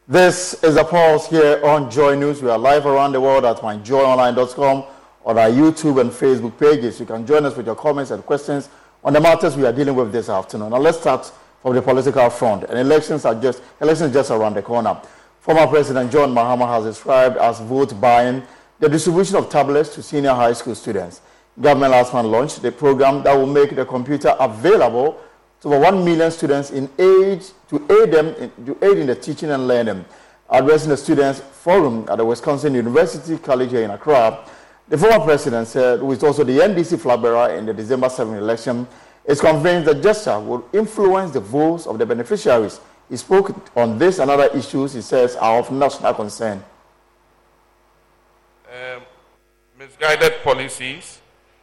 This is a pulse here on Joy News. We are live around the world at myjoyonline.com, on our YouTube and Facebook pages. You can join us with your comments and questions on the matters we are dealing with this afternoon. Now let's start from the political front. And elections just around the corner. Former President John Mahama has described as vote buying the distribution of tablets to senior high school students. Government last month launched the program that will make the computer available to over 1 million students to aid in the teaching and learning. Addressing the Students' Forum at the Wisconsin University College here in Accra, the former president said, who is also the NDC flag bearer in the December 7 election, is convinced that gesture will influence the votes of the beneficiaries. He spoke on this and other issues he says are of national concern. Misguided policies,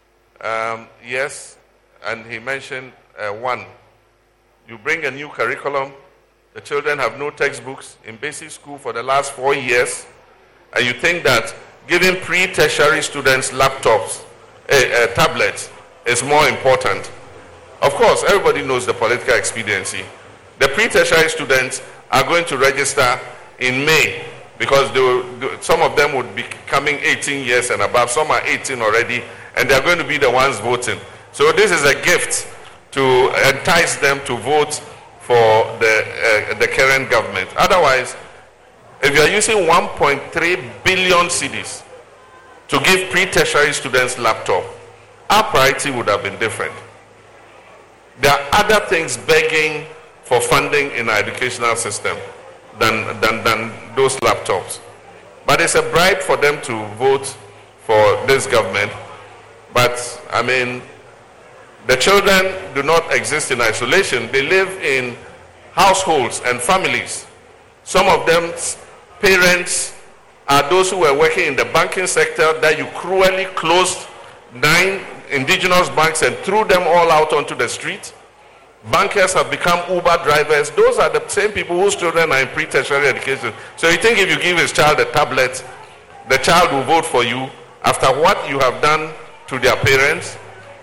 yes, and he mentioned one. You bring a new curriculum, the children have no textbooks in basic school for the last 4 years, and you think that giving pre-tertiary students laptops, tablets, is more important. Of course, everybody knows the political expediency. The pre-tertiary students are going to register in May because some of them would be coming 18 years and above. Some are 18 already, and they're going to be the ones voting. So this is a gift to entice them to vote for the current government. Otherwise, if you're using 1.3 billion cedis to give pre-tertiary students laptop, our priority would have been different. There are other things begging for funding in our educational system than those laptops. But it's a bribe for them to vote for this government. But, I mean, the children do not exist in isolation. They live in households and families. Some of them, parents, are those who were working in the banking sector that you cruelly closed 9 indigenous banks and threw them all out onto the street. Bankers have become Uber drivers. Those are the same people whose children are in pre-tertiary education. So you think if you give his child a tablet, the child will vote for you after what you have done to their parents?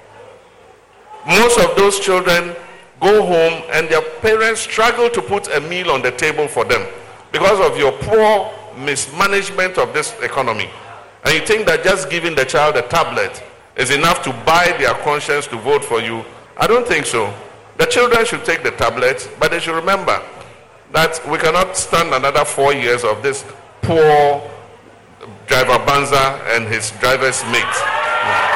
Most of those children go home and their parents struggle to put a meal on the table for them because of your poor mismanagement of this economy. And you think that just giving the child a tablet is enough to buy their conscience to vote for you? I don't think so. The children should take the tablet, but they should remember that we cannot stand another 4 years of this poor driver Banza and his driver's mate.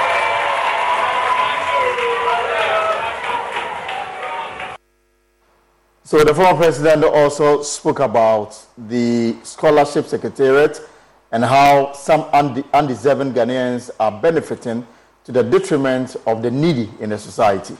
So the former president also spoke about the scholarship secretariat and how some undeserving Ghanaians are benefiting to the detriment of the needy in the society.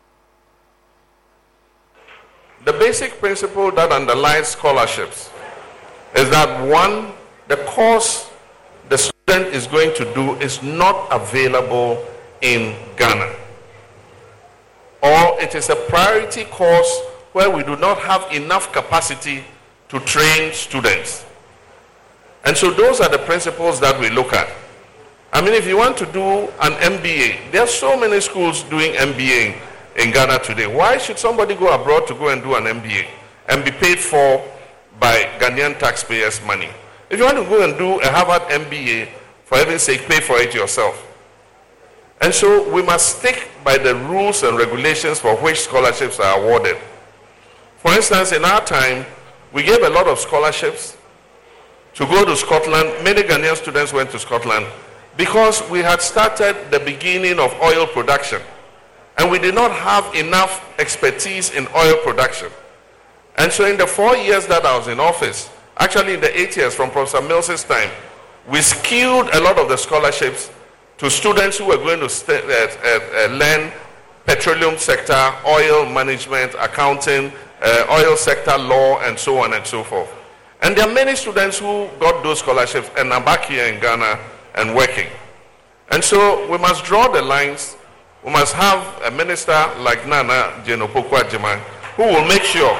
The basic principle that underlies scholarships is that one, the course the student is going to do is not available in Ghana, or it is a priority course where we do not have enough capacity to train students. And so those are the principles that we look at. I mean, if you want to do an MBA, there are so many schools doing MBA in Ghana today. Why should somebody go abroad to go and do an MBA and be paid for by Ghanaian taxpayers' money? If you want to go and do a Harvard MBA, for heaven's sake, pay for it yourself. And so we must stick by the rules and regulations for which scholarships are awarded. For instance, in our time, we gave a lot of scholarships to go to Scotland. Many Ghanaian students went to Scotland because we had started the beginning of oil production. And we did not have enough expertise in oil production. And so in the 4 years that I was in office, actually in the 8 years from Professor Mills's time, we skewed a lot of the scholarships to students who were going to learn petroleum sector, oil management, accounting, oil sector law, and so on and so forth. And there are many students who got those scholarships and are back here in Ghana and working. And so we must draw the lines. We must have a minister like Nana Jane Opoku-Agyeman who will make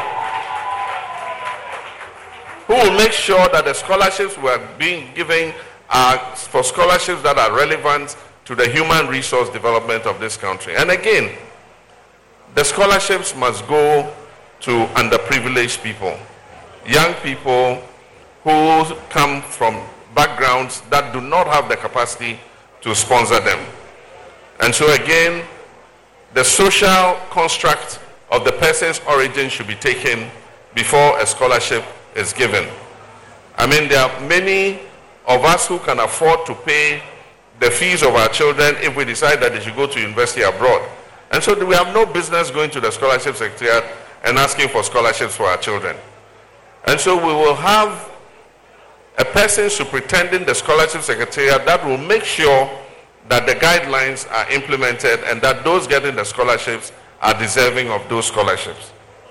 sure that the scholarships we are being given are for scholarships that are relevant to the human resource development of this country. And again, the scholarships must go to underprivileged people. young people who come from backgrounds that do not have the capacity to sponsor them. And so again, the social construct of the person's origin should be taken before a scholarship is given. I mean, there are many of us who can afford to pay the fees of our children if we decide that they should go to university abroad. And so we have no business going to the scholarship secretariat and asking for scholarships for our children. And so we will have a person superintending the scholarship secretariat that will make sure that the guidelines are implemented and that those getting the scholarships are deserving of those scholarships.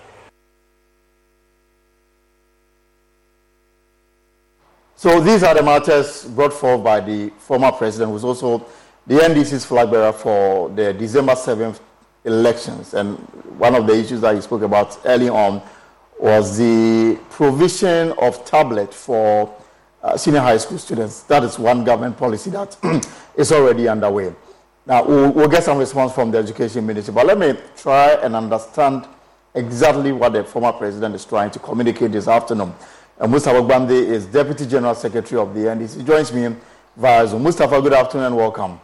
So these are the matters brought forth by the former president, who is also the NDC's flag bearer for the December 7th elections. And one of the issues that he spoke about early on was the provision of tablet for senior high school students. That is one government policy that is already underway. Now, we'll get some response from the education ministry, but let me try and understand exactly what the former president is trying to communicate this afternoon. Mustafa Gbande is Deputy General Secretary of the NDC. He joins me via Zoom. Mustafa, good afternoon and welcome.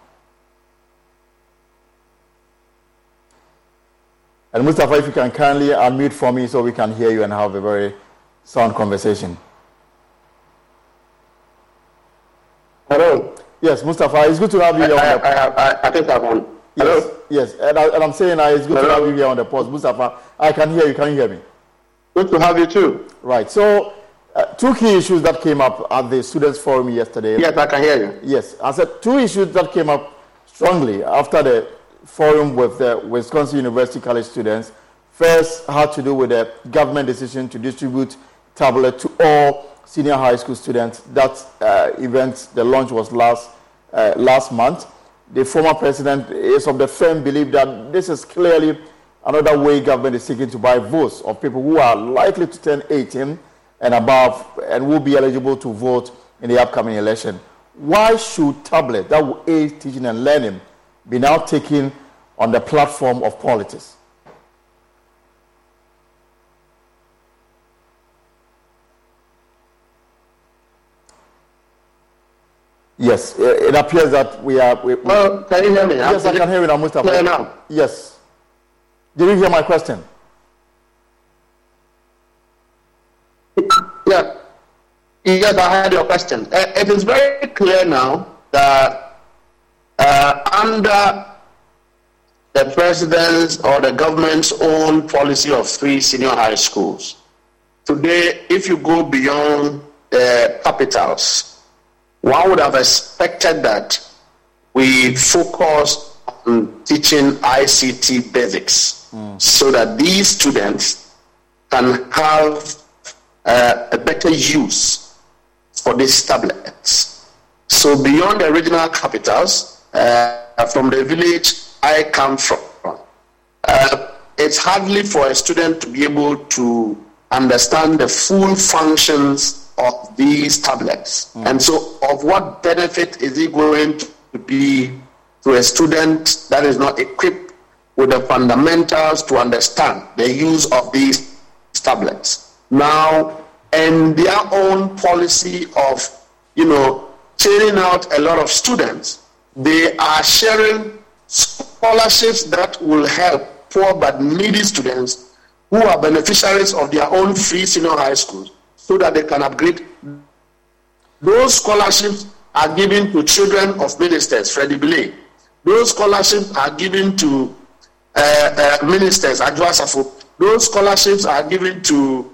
And Mustafa, if you can kindly unmute for me so we can hear you and have a very sound conversation. Hello. Yes, Mustafa, it's good to have you here on the... I think I'm on. Hello? Yes, and I'm saying it's good to have you here on the post. Mustafa, I can hear you. Can you hear me? Good to have you too. Right. So, two key issues that came up at the Students' Forum yesterday. Yes, I can hear you. Yes. I said two issues that came up strongly after the forum with the Wisconsin University College students. First had to do with the government decision to distribute tablet to all senior high school students. That event, the launch was last month. The former president is of the firm belief that this is clearly another way government is seeking to buy votes of people who are likely to turn 18 and above and will be eligible to vote in the upcoming election. Why should tablet that will aid teaching and learning be now taken on the platform of politics? Yes, it appears that we are... Well, can you hear me? Yes, I can hear you now, Mustafa. Clear now? Yes. Did you hear my question? Yeah. Yes, I heard your question. It is very clear now that under the president's or the government's own policy of free senior high schools, today, if you go beyond the capitals, one would have expected that we focus on teaching ICT basics so that these students can have a better use for these tablets. So beyond the regional capitals, from the village I come from, it's hardly for a student to be able to understand the full functions of these tablets. And so of what benefit is it going to be to a student that is not equipped with the fundamentals to understand the use of these tablets? Now, and their own policy of, churning out a lot of students, they are sharing scholarships that will help poor but needy students who are beneficiaries of their own free senior high schools so that they can upgrade. Those scholarships are given to children of ministers, Freddie Billy. Those scholarships are given to ministers, Adjo Asafo. Those scholarships are given to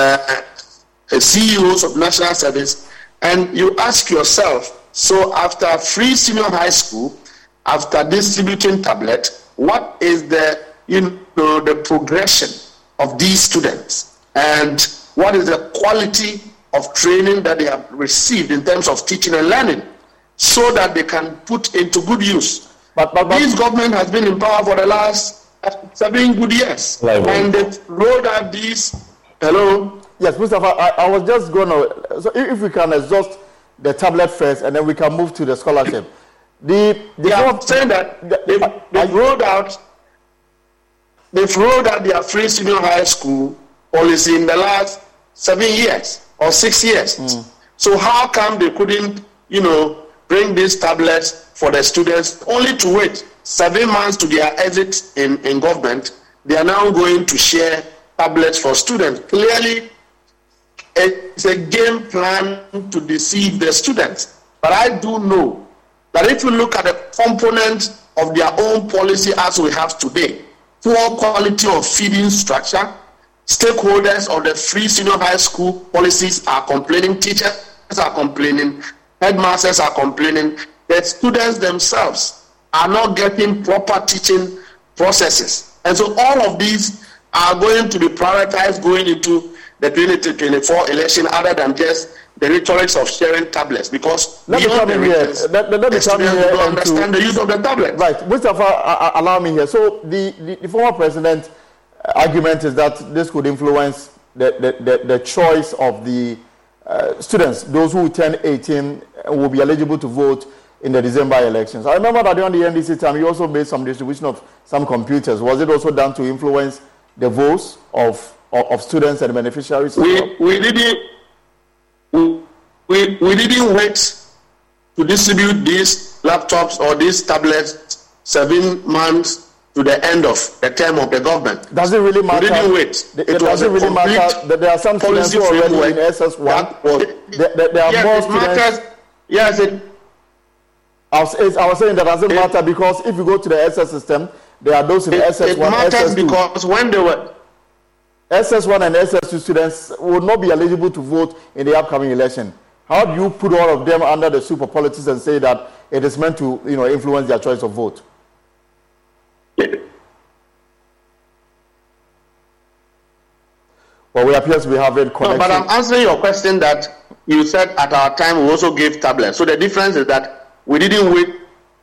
CEOs of national service. And you ask yourself, so after free senior high school, after distributing tablet, what is the progression of these students? And what is the quality of training that they have received in terms of teaching and learning so that they can put into good use? But this government has been in power for the last 7 good years. And they've rolled out these... Hello? Yes, Mustafa, I was just going to... So if we can exhaust the tablet first and then we can move to the scholarship. I'm saying that they've rolled out their free senior high school policy in the last 7 years or 6 years. So how come they couldn't, bring these tablets for the students only to wait 7 months to their exit in government? They are now going to share tablets for students. Clearly, it's a game plan to deceive the students. But I do know that if you look at the components of their own policy as we have today, poor quality of feeding structure, stakeholders of the free senior high school policies are complaining, teachers are complaining, headmasters are complaining, the students themselves are not getting proper teaching processes. And so all of these are going to be prioritized going into the 2024 election, other than just the rhetorics of sharing tablets, because let me come in here. Let me come in here and understand the use of the tablet. Right, Mustafa, allow me here. So the former president argument is that this could influence the choice of the students, those who turn 18 will be eligible to vote in the December elections. I remember that during the NDC time, you also made some distribution of some computers. Was it also done to influence the votes of students and beneficiaries? We didn't wait to distribute these laptops or these tablets 7 months to the end of the term of the government. Does it really matter? We didn't wait. It doesn't really matter that there are some students who are already in SS1. There are more students. Yes, I was saying that doesn't matter, because if you go to the SS system, there are those in SS1, it matters SS2. Because when they were SS1 and SS2 students will not be eligible to vote in the upcoming election. How do you put all of them under the super politics and say that it is meant to, influence their choice of vote? Well, we appear to be having connection. No, but I'm answering your question that you said at our time we also gave tablets. So the difference is that we didn't wait.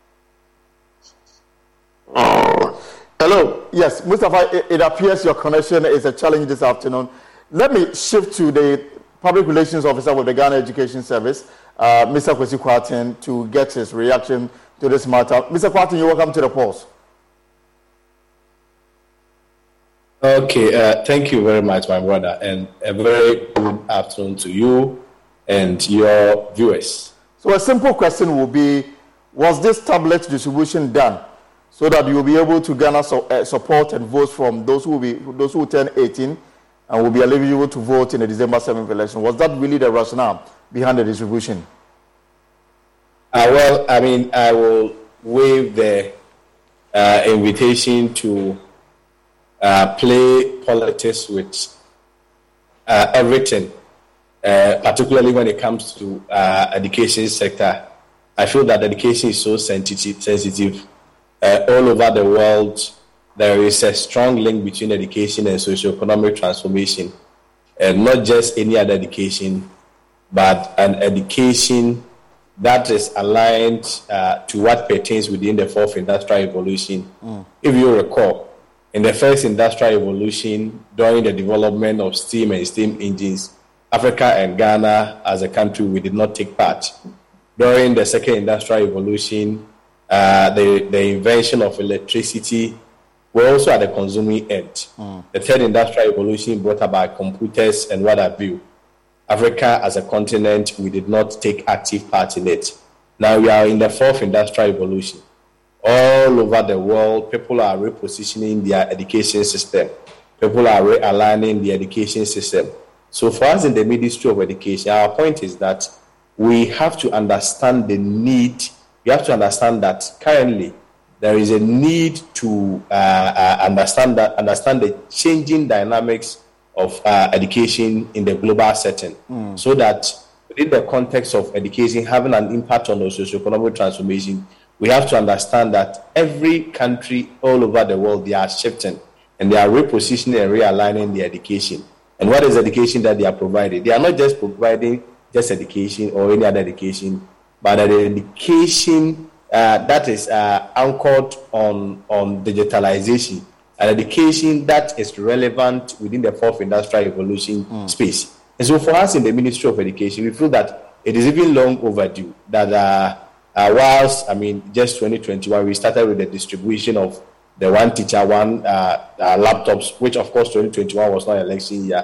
Oh, hello. Yes, Mustafa, it appears your connection is a challenge this afternoon. Let me shift to the Public Relations Officer with the Ghana Education Service, Mr. Kwesi Kwarteng, to get his reaction to this matter. Mr. Kwarteng, you're welcome to the pause. Okay, thank you very much, my brother, and a very good afternoon to you and your viewers. So a simple question will be, was this tablet distribution done so that you will be able to garner support and votes from those who turn 18 and will be eligible to vote in the December 7th election? Was that really the rationale behind the distribution? Well, I mean, I will waive the invitation to play politics with everything, particularly when it comes to education sector. I feel that education is so sensitive. All over the world, there is a strong link between education and socio-economic transformation, and not just any other education, but an education that is aligned to what pertains within the fourth industrial revolution. If you recall, in the first industrial revolution, during the development of steam and steam engines, Africa and Ghana as a country, we did not take part. During the second industrial revolution, the invention of electricity, we're also at the consuming end. The third industrial revolution brought about computers and what have you. Africa as a continent, we did not take active part in it. Now we are in the fourth industrial revolution. All over the world, people are repositioning their education system. People are realigning the education system. So for us in the Ministry of Education, our point is that we have to understand the need. We have to understand that currently there is a need to understand the changing dynamics of education in the global setting, so that within the context of education having an impact on the socio-economic transformation, we have to understand that every country all over the world, they are shifting and they are repositioning and realigning their education. And what is education that they are providing? They are not just providing just education or any other education, but an education that is anchored on digitalization, an education that is relevant within the fourth industrial revolution space. And so for us in the Ministry of Education, we feel that it is even long overdue that whilst, just 2021, we started with the distribution of the one teacher, one laptops, which of course 2021 was not election year.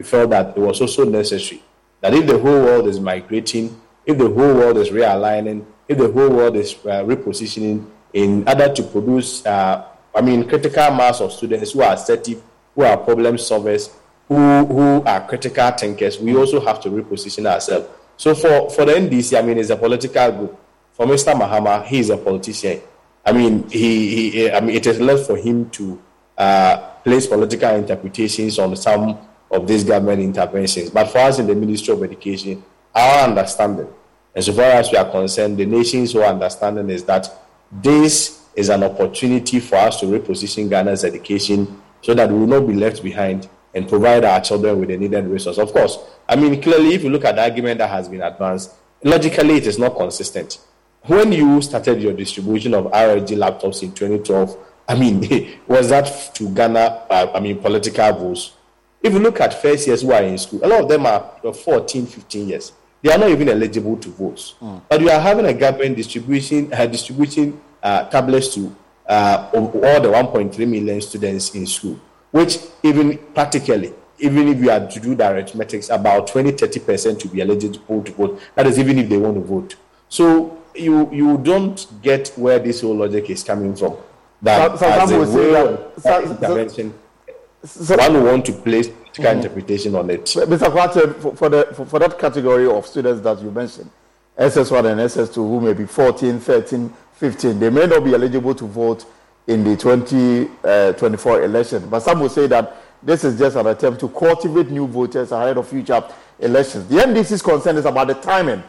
we felt that it was also necessary that if the whole world is migrating, if the whole world is realigning, if the whole world is repositioning in order to produce, critical mass of students who are assertive, who are problem solvers, who are critical thinkers, we also have to reposition ourselves. So for the NDC, it's a political group. For Mr. Mahama, he is a politician. It is left for him to place political interpretations on some of these government interventions. But for us in the Ministry of Education, our understanding, and so far as we are concerned, the nation's whole understanding is that this is an opportunity for us to reposition Ghana's education so that we will not be left behind and provide our children with the needed resources. Of course, clearly, if you look at the argument that has been advanced, logically it is not consistent. When you started your distribution of RLG laptops in 2012, was that to Ghana, political votes? If you look at first years who are in school, a lot of them are 14, 15 years. They are not even eligible to vote. But you are having a government distributing tablets to all the 1.3 million students in school, which even practically, even if you are to do the arithmetics, about 20-30% to be eligible to vote. That is even if they want to vote. So you don't get where this whole logic is coming from. That as a way of intervention, one will want to place political interpretation on it. Mr. Kwate, for that category of students that you mentioned, SS1 and SS2, who may be 14, 13, 15, they may not be eligible to vote in the 2024 election. But some will say that this is just an attempt to cultivate new voters ahead of future elections. The NDC's concern is about the timing.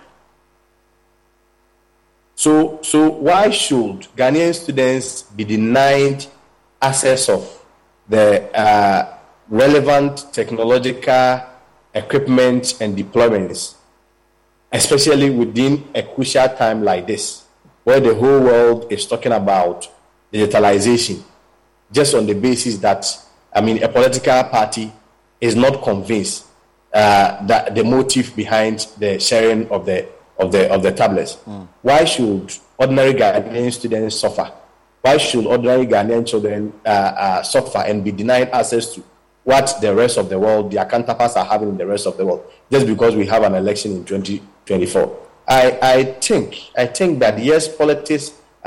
So why should Ghanaian students be denied access of the relevant technological equipment and deployments, especially within a crucial time like this, where the whole world is talking about digitalization, just on the basis that a political party is not convinced that the motive behind the sharing of the tablets? Why should ordinary Ghanaian students suffer? Why should ordinary Ghanaian children suffer and be denied access to what the rest of the world, their counterparts, are having in the rest of the world, just because we have an election in 2024? I think that yes, politics,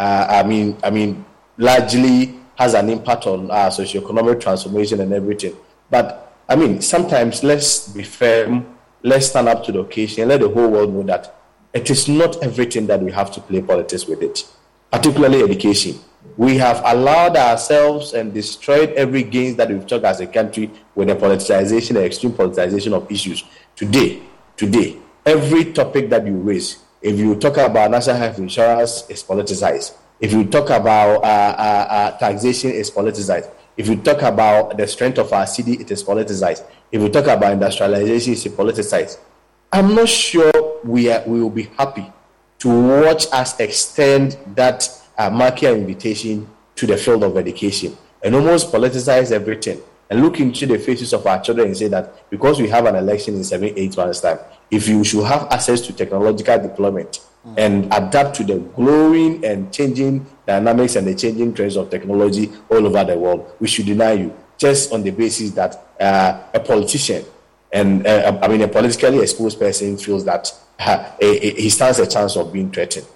largely has an impact on our socioeconomic transformation and everything. But sometimes let's be firm, let's stand up to the occasion, and let the whole world know that it is not everything that we have to play politics with it, particularly education. We have allowed ourselves and destroyed every gains that we've took as a country with the politicization, the extreme politicization of issues. Today, every topic that you raise, if you talk about national health insurance, it's politicized. If you talk about taxation, it's politicized. If you talk about the strength of our city, it is politicized. If you talk about industrialization, it's politicized. I'm not sure we will be happy to watch us extend that market invitation to the field of education and almost politicize everything and look into the faces of our children and say that because we have an election in 7-8 months' time, if you should have access to technological deployment and adapt to the growing and changing dynamics and the changing trends of technology all over the world, we should deny you just on the basis that a politician and a politically exposed person feels that he stands a chance of being threatened.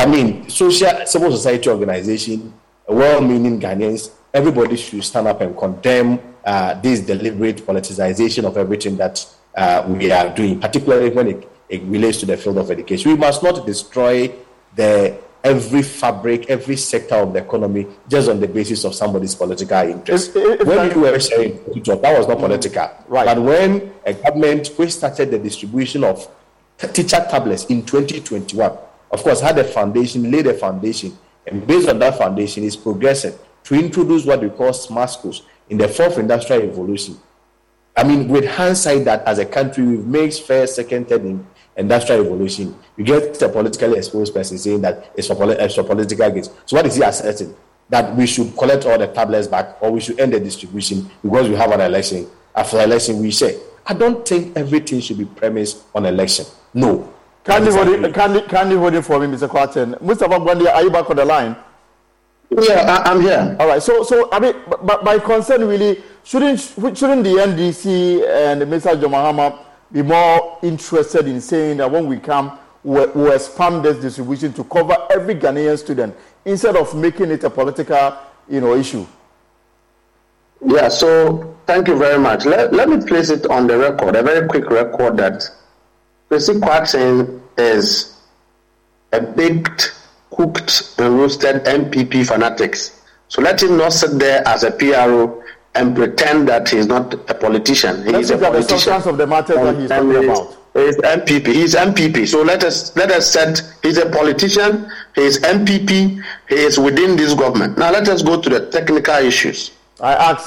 Civil society organization, well-meaning Ghanaians, everybody should stand up and condemn this deliberate politicization of everything that we are doing, particularly when it relates to the field of education. We must not destroy every fabric, every sector of the economy just on the basis of somebody's political interest. When you were sharing, that was not political. Right. But when a government which started the distribution of teacher tablets in 2021, of course, laid a foundation, and based on that foundation is progressing to introduce what we call smart schools in the fourth industrial revolution. With hindsight that as a country we've made first, second, third industrial revolution, you get a politically exposed person saying that it's for political gains. So what is he asserting? That we should collect all the tablets back, or we should end the distribution because we have an election. After the election, we say, I don't think everything should be premised on election. No. Kindly hold it for me, Mr. Kwarteng. Mustafa Gwandi, are you back on the line? Yeah, I'm here. All right. So I mean, but my concern really shouldn't the NDC and Mr. John Mahama be more interested in saying that when we come, we'll expand this distribution to cover every Ghanaian student instead of making it a political, issue? Yeah. So thank you very much. Let me place it on the record, a very quick record, that Kwesi Kwarteng is a baked, cooked and roasted MPP fanatics. So let him not sit there as a PRO and pretend that he's not a politician. He's a politician. The substance of the matter that he's talking about. He's MPP. He's MPP. So let us set. He's a politician. He's MPP. He is within this government. Now let us go to the technical issues. I asked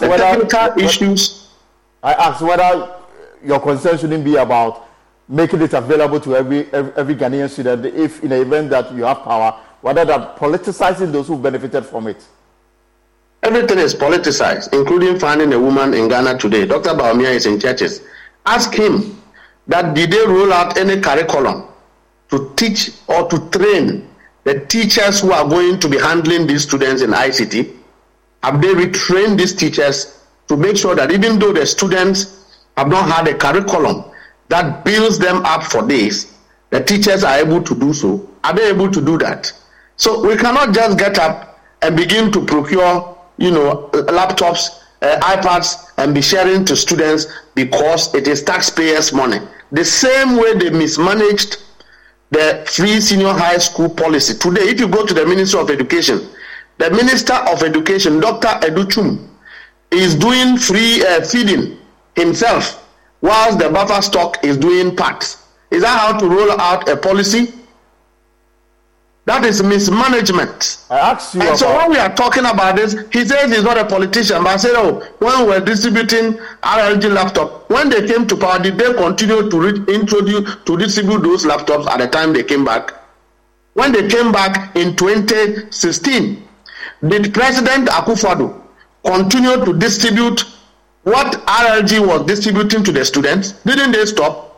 whether your concern shouldn't be about making it available to every Ghanaian student, if in the event that you have power, rather than politicizing those who benefited from it. Everything is politicized, including finding a woman in Ghana today. Dr. Bawumia is in churches. Ask him that did they roll out any curriculum to teach or to train the teachers who are going to be handling these students in ICT? Have they retrained these teachers to make sure that even though the students have not had a curriculum that builds them up for this, the teachers are able to do so? Are they able to do that? So we cannot just get up and begin to procure, laptops, iPads, and be sharing to students because it is taxpayers' money. The same way they mismanaged the free senior high school policy. Today, if you go to the Ministry of Education, the Minister of Education, Dr. Educhum, is doing free feeding himself, whilst the buffer stock is doing parts. Is that how to roll out a policy? That is mismanagement. I asked you. And so when we are talking about this, he says he's not a politician. But I said, when we were distributing RLG laptop, when they came to power, did they continue to distribute those laptops at the time they came back? When they came back in 2016, did President Akufo-Addo continue to distribute what RLG was distributing to the students? Didn't they stop?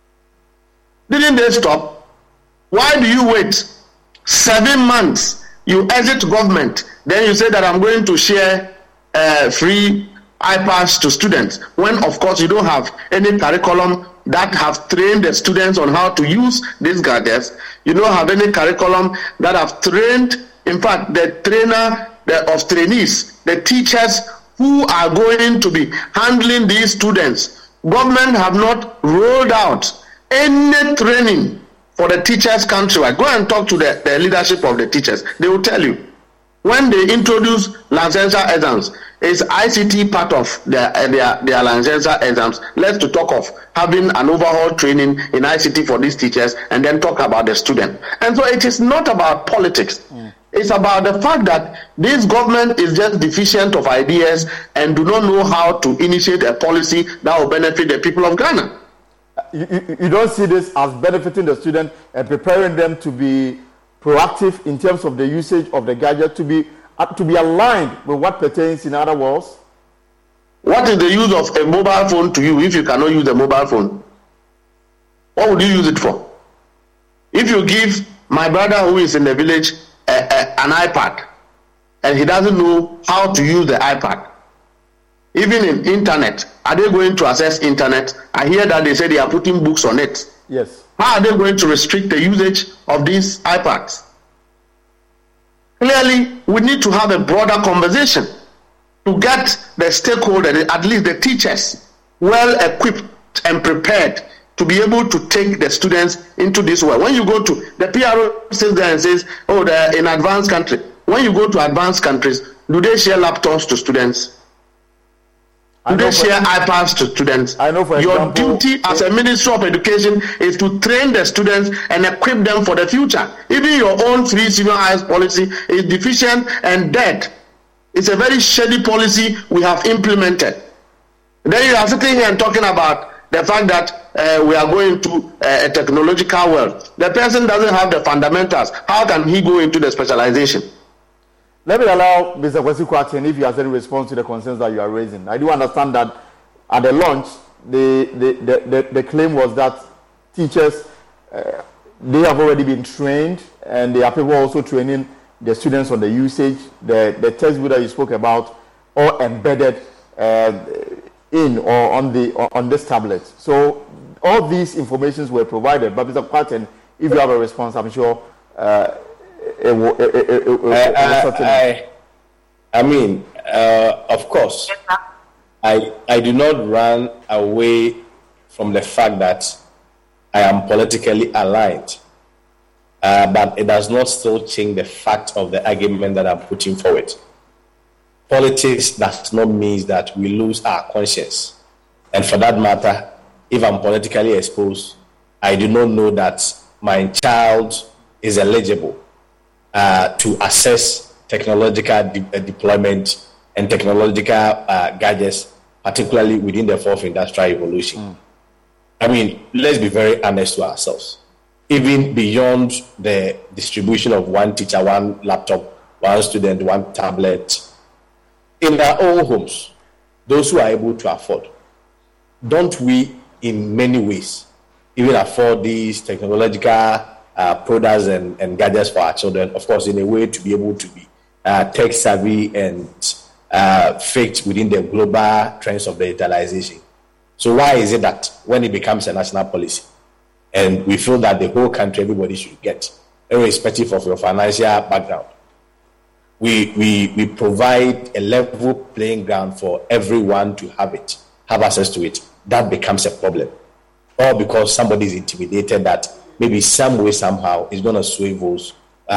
Why do you wait 7 months? You exit government, then you say that I'm going to share free iPads to students, when of course you don't have any curriculum that have trained the students on how to use these gadgets. You don't have any curriculum that have trained, in fact, the trainer of trainees, the teachers who are going to be handling these students. Government have not rolled out any training for the teachers countrywide. Go and talk to the leadership of the teachers. They will tell you. When they introduce licensure exams, is ICT part of their licensure exams? Let's to talk of having an overhaul training in ICT for these teachers and then talk about the student. And so it is not about politics. It's about the fact that this government is just deficient of ideas and do not know how to initiate a policy that will benefit the people of Ghana. You don't see this as benefiting the student and preparing them to be proactive in terms of the usage of the gadget, to be aligned with what pertains in other worlds? What is the use of a mobile phone to you if you cannot use a mobile phone? What would you use it for? If you give my brother who is in the village an iPad and he doesn't know how to use the iPad, even in internet, are they going to access internet? I hear that they say they are putting books on it. Yes. How are they going to restrict the usage of these iPads? Clearly, we need to have a broader conversation to get the stakeholders, at least the teachers, well equipped and prepared to be able to take the students into this world. When you go to the PRO sits there and says, they're in advanced country. When you go to advanced countries, do they share laptops to students? Do they share iPads to students? I know, for your duty as a Minister of Education is to train the students and equip them for the future. Even your own free senior high policy is deficient and dead. It's a very shady policy we have implemented. Then you are sitting here and talking about the fact that we are going to a technological world. The person doesn't have the fundamentals. How can he go into the specialization? Let me allow Mr. Kwesi Kwarteng if he has any response to the concerns that you are raising. I do understand that at the launch, the claim was that teachers, they have already been trained, and there are people also training the students on the usage, the textbook that you spoke about, all embedded in or on this tablet. So all these informations were provided. But Mr. Kwarteng, if you have a response, I'm sure it will of course, I do not run away from the fact that I am politically aligned, but it does not still change the fact of the argument that I'm putting forward. Politics does not mean that we lose our conscience. And for that matter, if I'm politically exposed, I do not know that my child is eligible to access technological deployment and technological gadgets, particularly within the fourth industrial revolution. I mean, let's be very honest to ourselves. Even beyond the distribution of one teacher, one laptop, one student, one tablet, in our own homes, those who are able to afford, don't we, in many ways, even afford these technological products and gadgets for our children, of course, in a way to be able to be tech savvy and fit within the global trends of digitalization? So why is it that when it becomes a national policy and we feel that the whole country, everybody should get, irrespective of your financial background, we provide a level playing ground for everyone to have access to it, that becomes a problem? Or because somebody is intimidated that maybe some way, somehow, is going to sway votes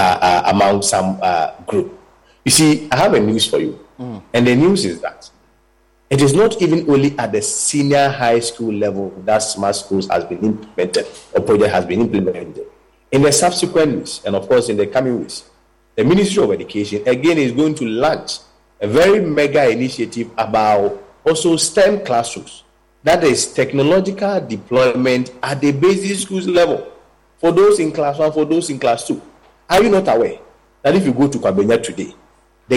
among some group. You see, I have a news for you. And the news is that it is not even only at the senior high school level that smart schools has been implemented, or project has been implemented. In the subsequent weeks, and of course in the coming weeks, the Ministry of Education again is going to launch a very mega initiative about also STEM classrooms. That is technological deployment at the basic schools level. For those in class 1, for those in class 2. Are you not aware that if you go to Kwabenya today, the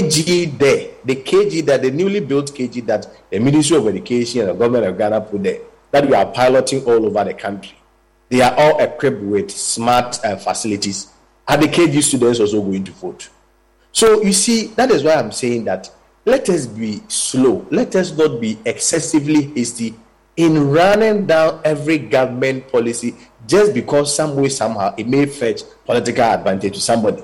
KG there, the newly built KG that the Ministry of Education and the government of Ghana put there, that we are piloting all over the country, they are all equipped with smart facilities. Are the KG students also going to vote? So you see, that is why I'm saying that let us be slow. Let us not be excessively hasty in running down every government policy just because some way, somehow, it may fetch political advantage to somebody.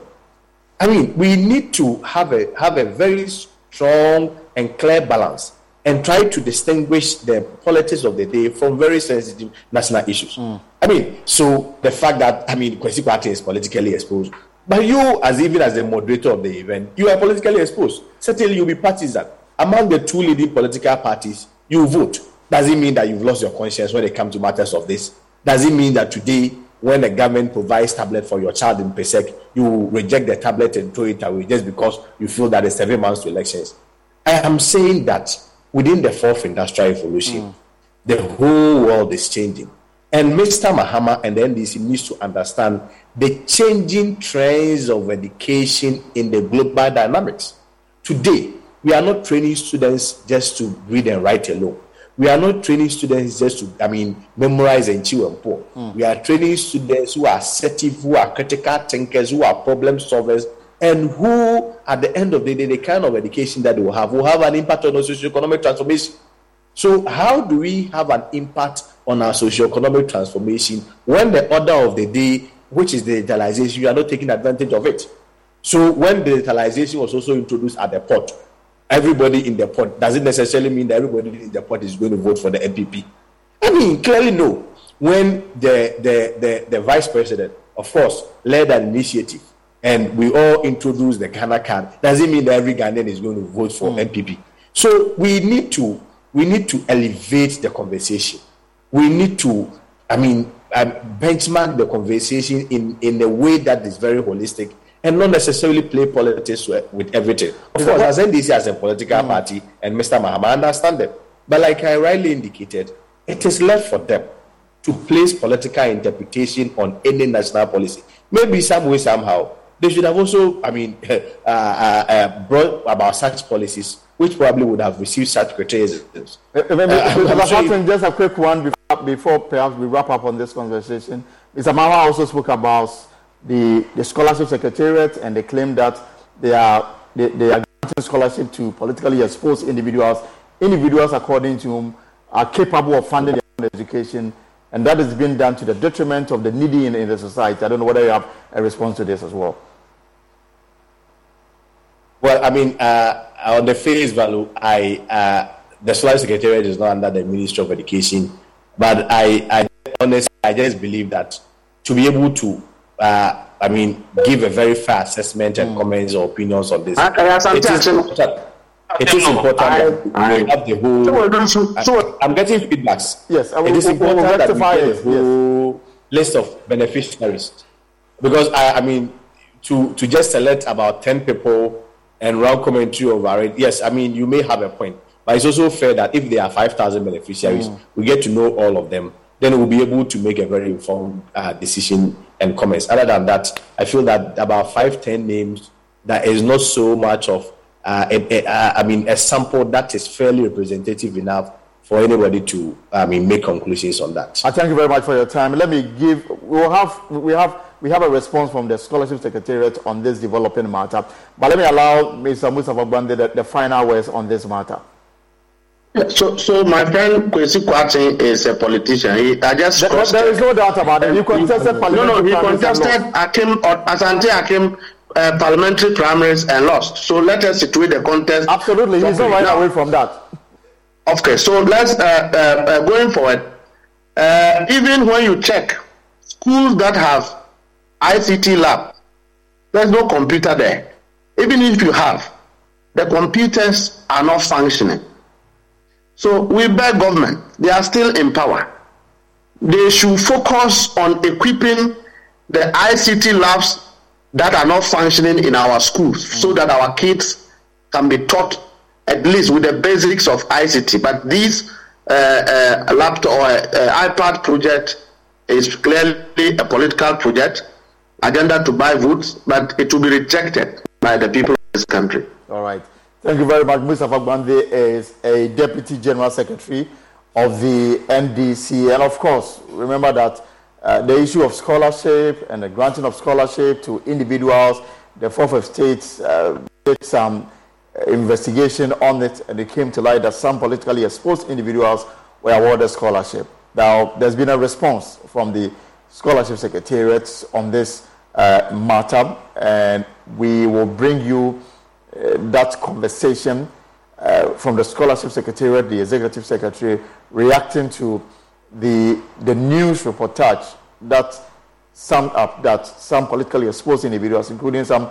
I mean, we need to have a very strong and clear balance and try to distinguish the politics of the day from very sensitive national issues. I mean, so the fact that, Kwesi Kwarteng is politically exposed, but you, as the moderator of the event, you are politically exposed. Certainly, you'll be partisan. Among the two leading political parties, you vote. Does it mean that you've lost your conscience when it comes to matters of this? Does it mean that today, when the government provides tablet for your child in PESEC, you reject the tablet and throw it away just because you feel that it's 7 months to elections? I am saying that within the fourth industrial revolution, the whole world is changing. And Mr. Mahama and the NDC needs to understand the changing trends of education in the global dynamics. Today, we are not training students just to read and write alone. We are not training students just to, memorize and chew and pour. We are training students who are assertive, who are critical thinkers, who are problem solvers, and who, at the end of the day, the kind of education that they will have an impact on our socio-economic transformation. So how do we have an impact on our socio-economic transformation when the order of the day, which is the digitalization, you are not taking advantage of it? So when the digitalization was also introduced at the port, everybody in the port, does it necessarily mean that everybody in the port is going to vote for the MPP? Clearly no. When the vice president, of course, led an initiative and we all introduced the Ghana card, does it mean that every Ghanaian is going to vote for MPP? So we need to elevate the conversation. We need to, benchmark the conversation in a way that is very holistic and not necessarily play politics with everything. Of course, as NDC as a political party and Mr. Mahama, I understand them. But like I rightly indicated, it is left for them to place political interpretation on any national policy. Maybe some way, somehow, they should have also, brought about such policies which probably would have received such criticisms. Just a quick one before perhaps we wrap up on this conversation. Mr. Mahama also spoke about the scholarship secretariat, and they claim that they are granting scholarship to politically exposed individuals according to whom are capable of funding their own education, and that is being done to the detriment of the needy in the society. I don't know whether you have a response to this as well. Well, I mean, on the face value, the Scholarship Secretariat is not under the Ministry of Education, but I just believe that to be able to, give a very fair assessment and comments or opinions on this, it is important that we have the whole. I'm getting feedbacks. Yes, it is important that we get the whole list of beneficiaries, because to just select about 10 people and run commentary over it. Yes, you may have a point, but it's also fair that if there are 5,000 beneficiaries, we get to know all of them. Then we'll be able to make a very informed decision and comments. Other than that, I feel that about 5-10 names, that is not so much of a sample that is fairly representative enough for anybody to make conclusions on that. I thank you very much for your time. Let me give. We have a response from the Scholarship Secretariat on this developing matter, but let me allow Mr. Mustafa Gbande the final words on this matter. So my friend Kwesi Kwarteng is a politician. There is no doubt about it. He contested he contested Asante Akim parliamentary primaries and lost. So let us situate the contest. Absolutely, he's not running away from that. Okay, so let's going forward. Even when you check schools that have ICT lab, there's no computer there. Even if you have, the computers are not functioning. So we beg government, they are still in power. They should focus on equipping the ICT labs that are not functioning in our schools, so that our kids can be taught at least with the basics of ICT. But this laptop or iPad project is clearly a political project, agenda to buy votes, but it will be rejected by the people of this country. All right. Thank you very much. Mustafa Gbande is a Deputy General Secretary of the NDC. And of course, remember that the issue of scholarship and the granting of scholarship to individuals, the Fourth Estate did some investigation on it, and it came to light that some politically exposed individuals were awarded scholarship. Now, there's been a response from the Scholarship Secretariat on this matter, and we will bring you that conversation from the Scholarship Secretariat, the Executive Secretary, reacting to the news reportage that some politically exposed individuals, including some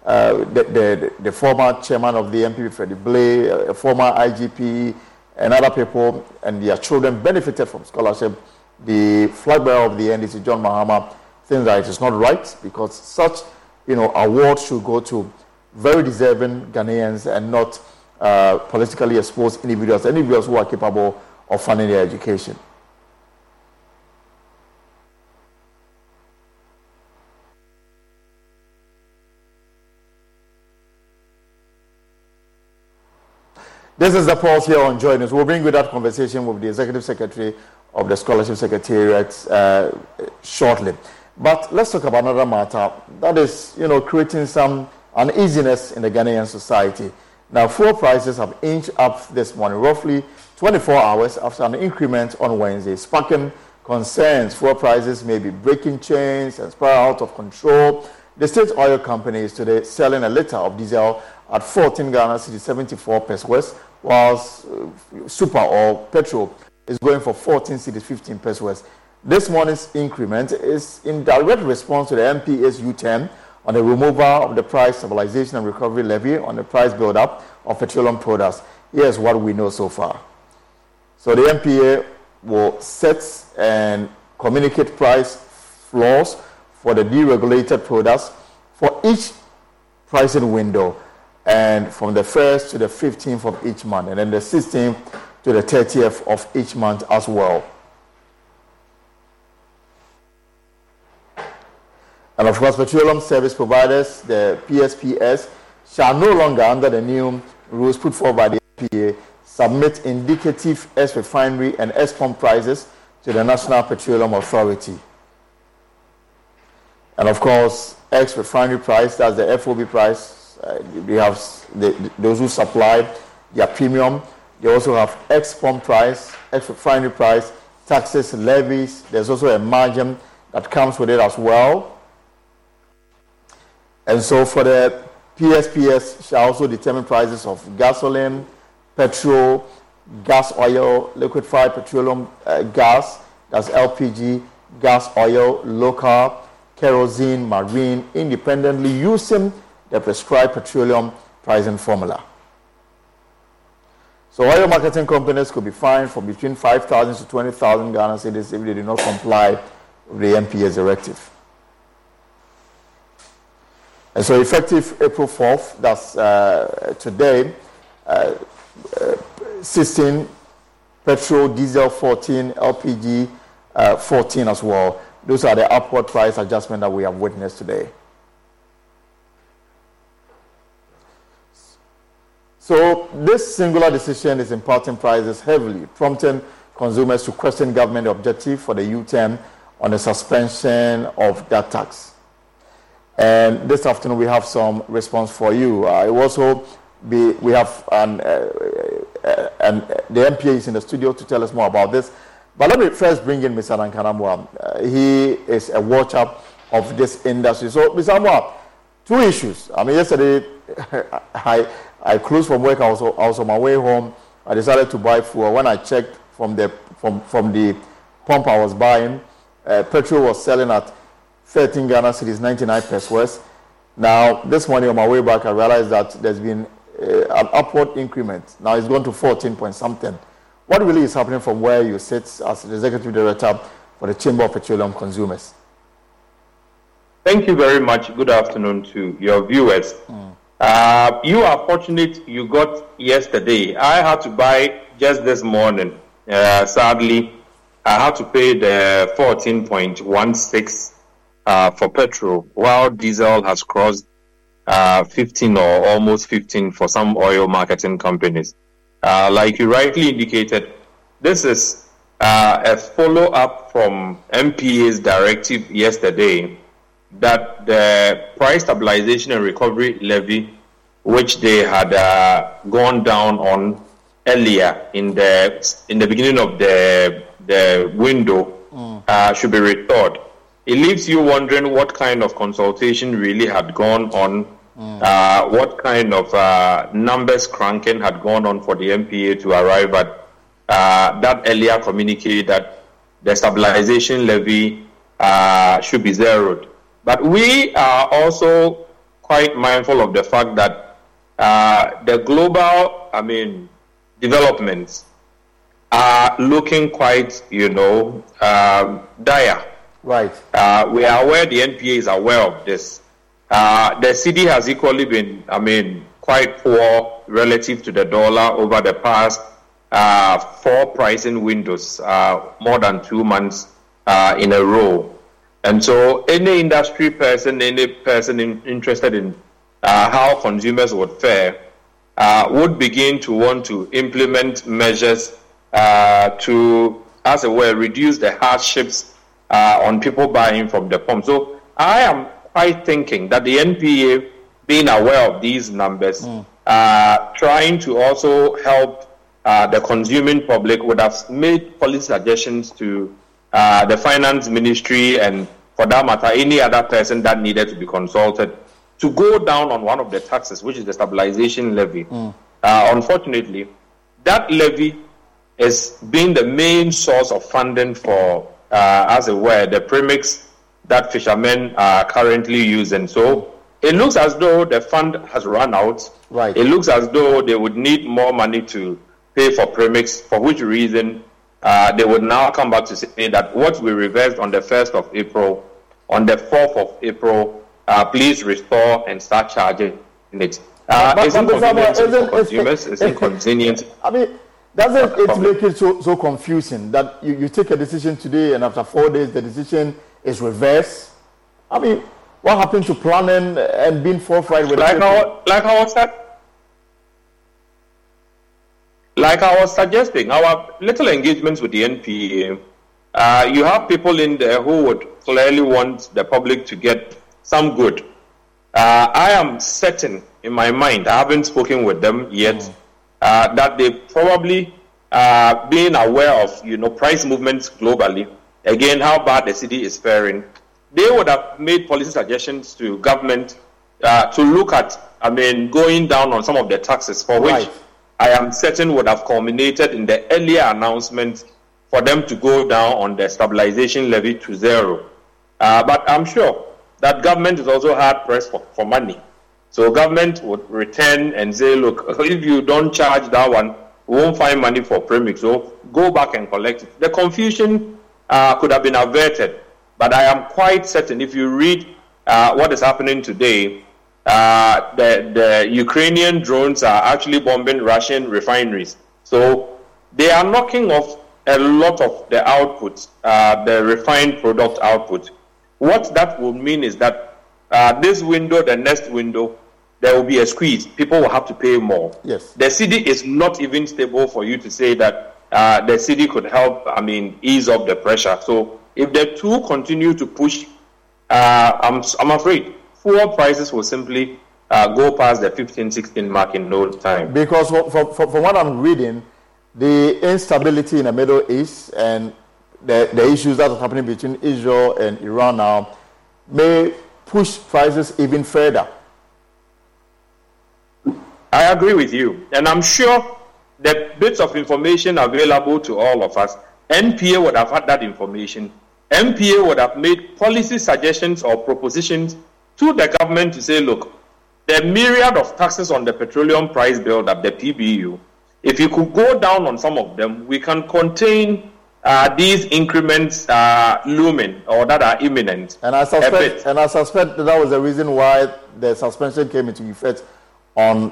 the former chairman of the NPP, Freddie Blay, a former IGP, and other people, and their children benefited from scholarship. The flag bearer of the NDC, John Mahama, thinks that it is not right, because such awards should go to very deserving Ghanaians and not politically exposed individuals who are capable of funding their education. This is the pulse here on Join Us. We'll bring you that conversation with the Executive Secretary of the Scholarship Secretariat shortly. But let's talk about another matter that is, creating some uneasiness in the Ghanaian society. Now, fuel prices have inched up this morning, roughly 24 hours after an increment on Wednesday, sparking concerns. Fuel prices may be breaking chains and spiral out of control. The state oil company is today selling a litre of diesel at 14 Ghana cedis 74 pesos, whilst super or petrol is going for 14 cedis 15 pesos. This morning's increment is in direct response to the MPA's U-turn on the removal of the price stabilization and recovery levy on the price build-up of petroleum products. Here's what we know so far. So the MPA will set and communicate price floors for the deregulated products for each pricing window, and from the 1st to the 15th of each month, and then the 16th to the 30th of each month as well. And of course, petroleum service providers, the PSPS, shall no longer, under the new rules put forward by the MPA, submit indicative ex-refinery and ex-pump prices to the National Petroleum Authority. And of course, ex-refinery price, that's the FOB price. We have those who supply their premium. They also have ex-pump price, ex-refinery price, taxes, levies. There's also a margin that comes with it as well. And so for the PSPS shall also determine prices of gasoline, petrol, gas oil, liquefied petroleum gas, that's LPG, gas oil, local, kerosene, marine, independently using the prescribed petroleum pricing formula. So oil marketing companies could be fined for between 5,000 to 20,000 Ghana cedis if they do not comply with the NPA's directive. And so effective April 4th, that's today, 16, petrol, diesel 14, LPG 14 as well. Those are the upward price adjustment that we have witnessed today. So this singular decision is impacting prices heavily, prompting consumers to question government objective for the U-turn on the suspension of that tax. And this afternoon we have some response for you. We have the MPA is in the studio to tell us more about this. But let me first bring in Mr. Nankanamwa. He is a watcher of this industry. So, Mr. Amwa, two issues. I mean, yesterday I closed from work. I was on my way home. I decided to buy fuel. When I checked from the pump I was buying, petrol was selling at 13 Ghana cedis, 99 pesos. Now, this morning on my way back, I realized that there's been an upward increment. Now it's gone to 14 point something. What really is happening from where you sit as the Executive Director for the Chamber of Petroleum Consumers? Thank you very much. Good afternoon to your viewers. You are fortunate you got yesterday. I had to buy just this morning. Sadly, I had to pay the 14.16 for petrol, while diesel has crossed 15 or almost 15 for some oil marketing companies. Like you rightly indicated, this is a follow-up from MPA's directive yesterday that the price stabilization and recovery levy, which they had gone down on earlier in the beginning of the window, should be restored. It leaves you wondering what kind of consultation really had gone on, what kind of numbers cranking had gone on for the MPA to arrive at that earlier communique that the stabilization levy should be zeroed. But we are also quite mindful of the fact that the global, developments are looking quite, dire. Right. We are aware, the NPA is aware of this. The cedi has equally been, quite poor relative to the dollar over the past 4 pricing windows, more than 2 months in a row. And so any industry person, any person interested in how consumers would fare, would begin to want to implement measures to, as it were, reduce the hardships on people buying from the pump. So I am quite thinking that the NPA, being aware of these numbers, trying to also help the consuming public, would have made policy suggestions to the finance ministry and, for that matter, any other person that needed to be consulted to go down on one of the taxes, which is the stabilization levy. Unfortunately, that levy is being the main source of funding for, as it were, the premix that fishermen are currently using. So it looks as though the fund has run out. Right. It looks as though they would need more money to pay for premix, for which reason they would now come back to say that what we reversed on the 1st of April, on the 4th of April, please restore and start charging it. It's inconvenient for consumers. It's inconvenient. Doesn't it make it so confusing that you take a decision today and after 4 days the decision is reversed? What happened to planning and being forthright with like I was suggesting, our little engagements with the NPA you have people in there who would clearly want the public to get some good. I am certain in my mind, I haven't spoken with them yet, that they probably being aware of price movements globally, again how bad the city is faring, they would have made policy suggestions to government to look at, going down on some of the taxes, for which I am certain would have culminated in the earlier announcement for them to go down on the stabilization levy to 0. But I'm sure that government is also hard pressed for money. So government would return and say, look, if you don't charge that one, we won't find money for premix. So go back and collect it. The confusion could have been averted. But I am quite certain, if you read what is happening today, the Ukrainian drones are actually bombing Russian refineries. So they are knocking off a lot of the output, the refined product output. What that will mean is that this window, the next window, there will be a squeeze. People will have to pay more. Yes. The city is not even stable for you to say that the city could help, ease off the pressure. So if the two continue to push, I'm afraid fuel prices will simply go past the 15-16 mark in no time. Because from what I'm reading, the instability in the Middle East and the issues that are happening between Israel and Iran now may push prices even further. I agree with you. And I'm sure the bits of information available to all of us, NPA would have had that information. NPA would have made policy suggestions or propositions to the government to say, look, the myriad of taxes on the petroleum price build-up, the PBU, if you could go down on some of them, we can contain these increments looming or that are imminent. And I suspect that was the reason why the suspension came into effect on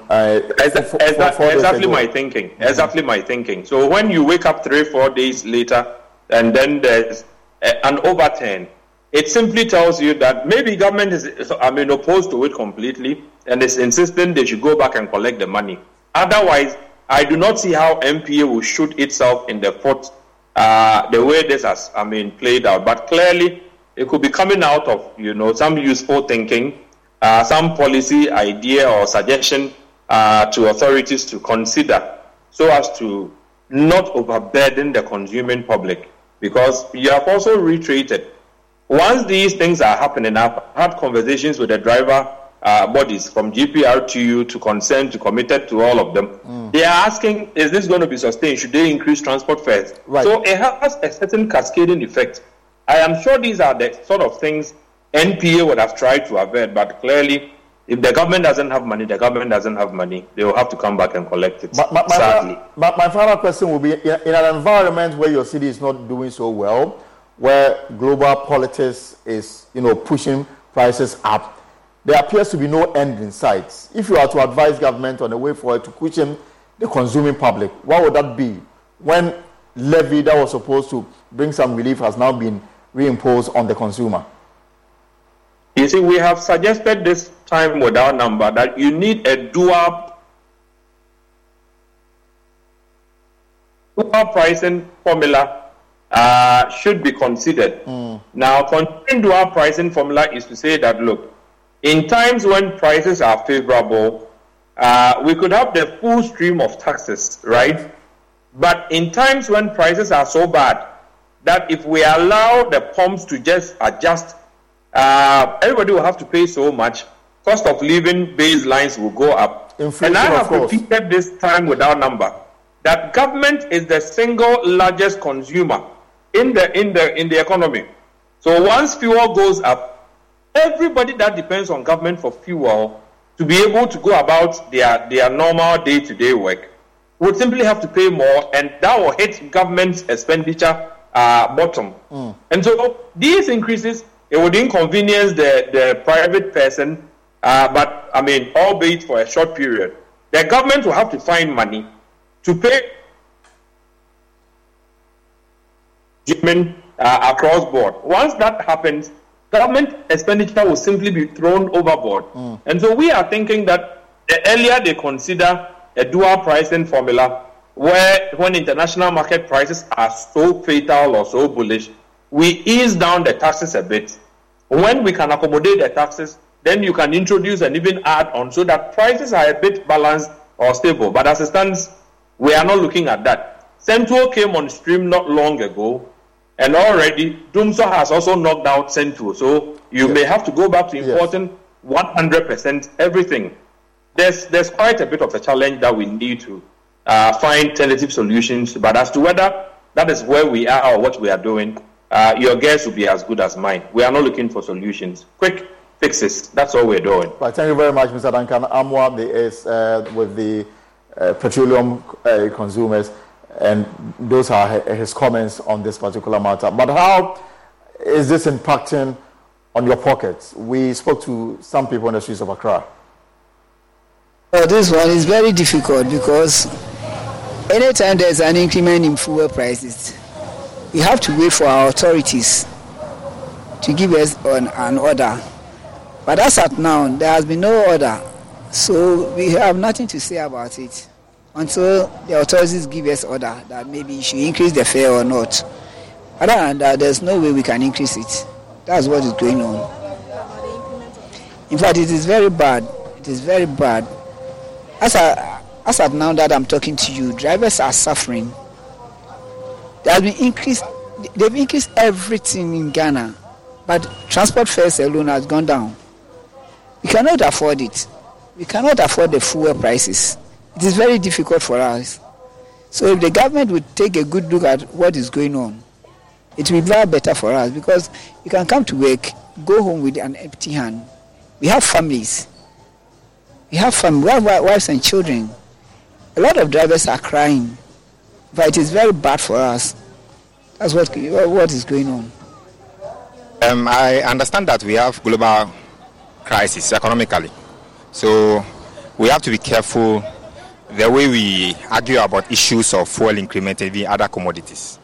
exactly my thinking. Mm-hmm. Exactly my thinking. So when you wake up 3-4 days later and then there's an overturn, it simply tells you that maybe government is opposed to it completely and is insisting they should go back and collect the money. Otherwise, I do not see how NPA will shoot itself in the foot the way this has played out. But clearly, it could be coming out of some useful thinking, some policy idea or suggestion to authorities to consider so as to not overburden the consuming public. Because you have also reiterated, once these things are happening, I've had conversations with the driver bodies from GPRTU to Concern to Committed to all of them. They are asking, is this going to be sustained? Should they increase transport fares? Right. So it has a certain cascading effect. I am sure these are the sort of things NPA would have tried to avert, but clearly, if the government doesn't have money, the government doesn't have money. They will have to come back and collect it, sadly. But my final question will be, in an environment where your city is not doing so well, where global politics is, pushing prices up, there appears to be no end in sight. If you are to advise government on a way forward to cushion the consuming public, what would that be? When levy that was supposed to bring some relief has now been reimposed on the consumer? You see, we have suggested this time without number that you need a dual pricing formula should be considered. Now, considering dual pricing formula is to say that, look, in times when prices are favorable, we could have the full stream of taxes, right? But in times when prices are so bad that if we allow the pumps to just adjust, everybody will have to pay so much. Cost of living baselines will go up. Inflation, and I have repeated this time without number that government is the single largest consumer in the economy. So once fuel goes up, everybody that depends on government for fuel to be able to go about their normal day-to-day work would simply have to pay more, and that will hit government's expenditure bottom. And so these increases, it would inconvenience the private person, but albeit for a short period. The government will have to find money to pay across board. Once that happens, government expenditure will simply be thrown overboard. And so we are thinking that the earlier they consider a dual pricing formula, where when international market prices are so fatal or so bullish, we ease down the taxes a bit. When we can accommodate the taxes, then you can introduce and even add on so that prices are a bit balanced or stable. But as it stands, we are not looking at that. Central came on stream not long ago, and already Dumso has also knocked out Central. So you may have to go back to importing 100% everything. There's quite a bit of a challenge that we need to find tentative solutions. But as to whether that is where we are or what we are doing, your guess will be as good as mine. We are not looking for solutions. Quick fixes. That's all we're doing. Right. Thank you very much, Mr. Duncan. Amwa is with the petroleum consumers, and those are his comments on this particular matter. But how is this impacting on your pockets? We spoke to some people in the streets of Accra. This one is very difficult because anytime there's an increment in fuel prices, we have to wait for our authorities to give us an order. But as at now, there has been no order, so we have nothing to say about it until the authorities give us order that maybe you should increase the fare or not. Other than that, there's no way we can increase it. That's what is going on. In fact, it is very bad. It is very bad. As at now that I'm talking to you, drivers are suffering. They've increased everything in Ghana, but transport fares alone has gone down. We cannot afford it. We cannot afford the fuel prices. It is very difficult for us. So if the government would take a good look at what is going on, it will be very better for us, because you can come to work, go home with an empty hand. We have families. We have wives and children. A lot of drivers are crying, but it is very bad for us. That's what is going on. I understand that we have global crisis economically, so we have to be careful the way we argue about issues of fuel increment and even other commodities.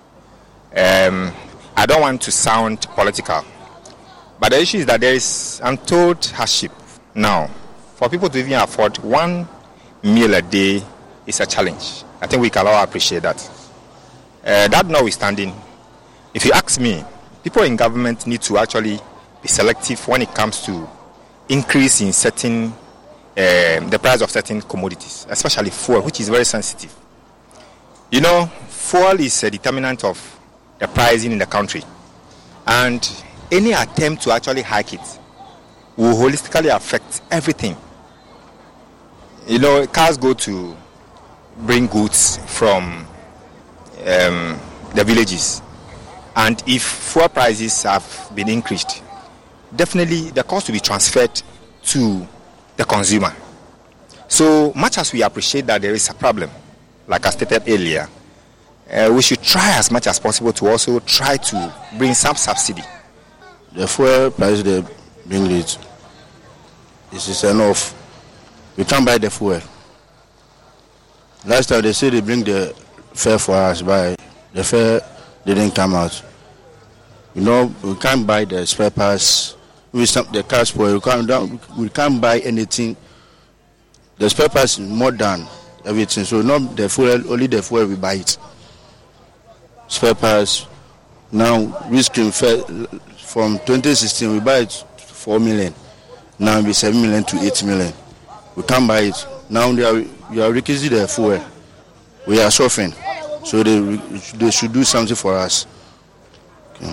I don't want to sound political, but the issue is that there is untold hardship now. For people to even afford one meal a day is a challenge. I think we can all appreciate that. That notwithstanding, if you ask me, people in government need to actually be selective when it comes to increase in certain the price of certain commodities, especially fuel, which is very sensitive. You know, fuel is a determinant of the pricing in the country, and any attempt to actually hike it will holistically affect everything. You know, cars go to bring goods from the villages, and if fuel prices have been increased, definitely the cost will be transferred to the consumer. So much as we appreciate that there is a problem, like I stated earlier, we should try as much as possible to also try to bring some subsidy. The fuel price they bring it, this is enough. We can't buy the fuel. Last time they said they bring the fare for us, but the fare didn't come out. You know, we can't buy the spare parts. The car spoil, we can't buy anything. The spare parts is more than everything. So not the fuel, only the fuel we buy it. Spare parts. Now we screen from 2016 we buy it 4 million. Now we 7 million to 8 million. We can't buy it. Now you are requesting the fuel. We are suffering. So they should do something for us. Okay.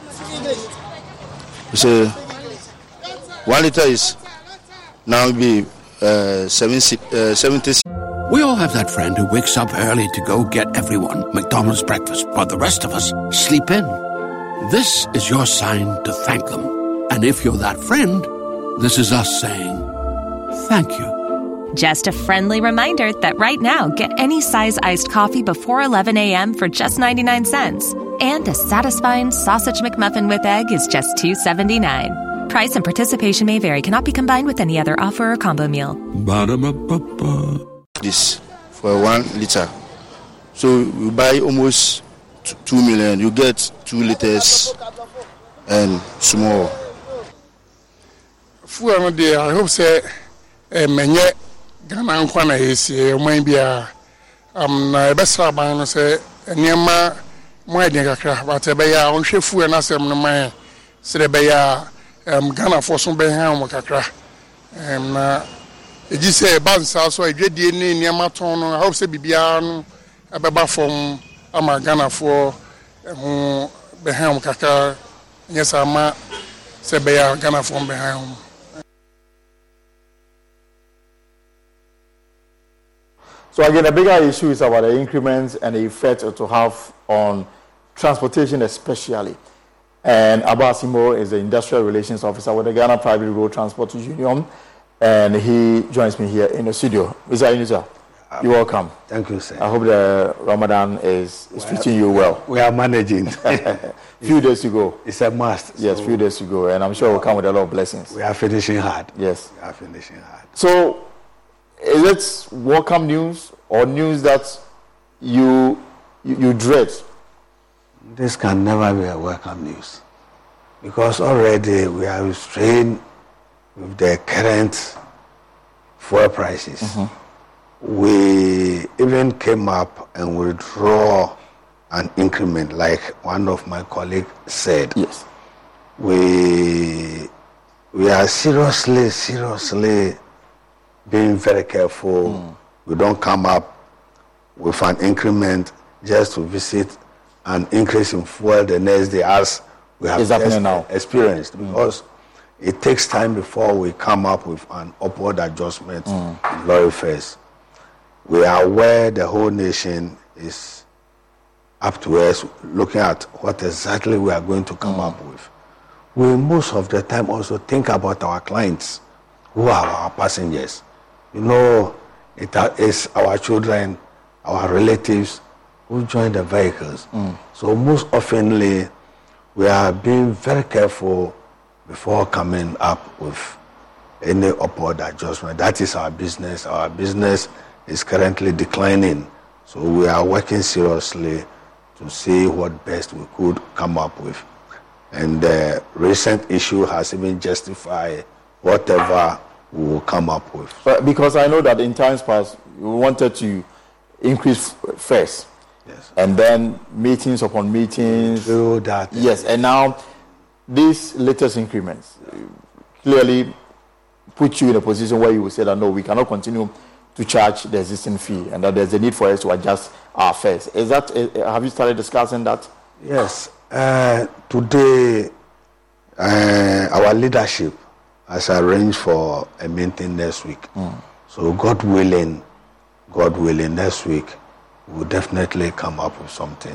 So 1 liter is now be 70. We all have that friend who wakes up early to go get everyone McDonald's breakfast, while the rest of us sleep in. This is your sign to thank them. And if you're that friend, this is us saying thank you. Just a friendly reminder that right now, get any size iced coffee before 11 a.m. for just 99 cents. And a satisfying sausage McMuffin with egg is just $2.79. Price and participation may vary. Cannot be combined with any other offer or combo meal. Ba-da-ba-ba-ba. This for 1 liter. So you buy almost 2 million. You get 2 liters and small. Fuel I hope say menye Ghana nkwana esi oman bia na ebesra ban no say niema mo ade kakra but ebe ya on hwefu na asem no man sire be ya Ghana for so be han mo kakra na eji say bansa so adwedie ni niema ton no I hope say bibia no abeba fom ama Ghana for ho be han mo kakra yes ama say be ya Ghana for be han. So again, the bigger issue is about the increments and the effect it will have on transportation especially. And Abasimo is the Industrial Relations Officer with the Ghana Private Road Transport Union, and he joins me here in the studio. Mr. Inusa, you're welcome. Thank you, sir. I hope the Ramadan is treating you well. We are managing. Few days to go. It's a must. Yes, few days to go, and I'm sure we'll come with a lot of blessings. We are finishing hard. Yes. We are finishing hard. So, is it welcome news or news that you dread? This can never be a welcome news because already we are restrained with the current fuel prices. Mm-hmm. We even came up and withdraw an increment, like one of my colleagues said. Yes. We are seriously being very careful. We don't come up with an increment just to visit an increase in fuel the next day as we have experienced, because it takes time before we come up with an upward adjustment in lorry fares. We are aware the whole nation is up to us looking at what exactly we are going to come up with. We most of the time also think about our clients who are our passengers. You know, it is our children, our relatives who join the vehicles. So most oftenly, we are being very careful before coming up with any upward adjustment. That is our business. Our business is currently declining. So we are working seriously to see what best we could come up with. And the recent issue has even justified whatever we will come up with. Because I know that in times past, you wanted to increase fares. Yes. And then meetings upon meetings. Do that. Yes. And now these latest increments clearly put you in a position where you will say that no, we cannot continue to charge the existing fee, and that there's a need for us to adjust our fares. Is that? Have you started discussing that? Yes. Today, our leadership has arranged for a meeting next week. So God willing, next week we'll definitely come up with something.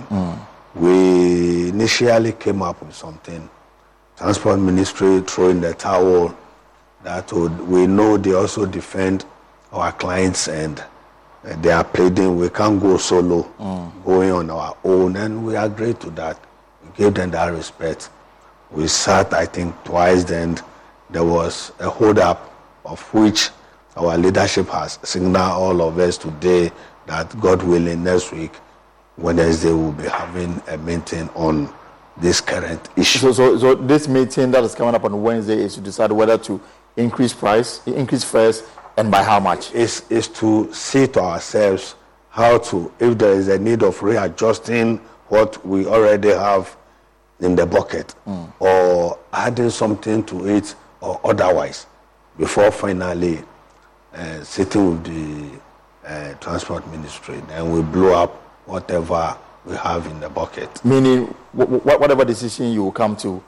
We initially came up with something. Transport Ministry throwing the towel. That we know they also defend our clients and they are pleading we can't go solo, going on our own, and we agreed to that. We gave them that respect. We sat, I think, twice, then there was a hold-up of which our leadership has signaled all of us today that God willing next week, Wednesday, we'll be having a meeting on this current issue. So this meeting that is coming up on Wednesday is to decide whether to increase fares, and by how much? Is to see to ourselves how to, if there is a need of readjusting what we already have in the bucket, or adding something to it, or otherwise, before finally sitting with the Transport Ministry. Then we blow up whatever we have in the bucket. Meaning, whatever decision you will come to,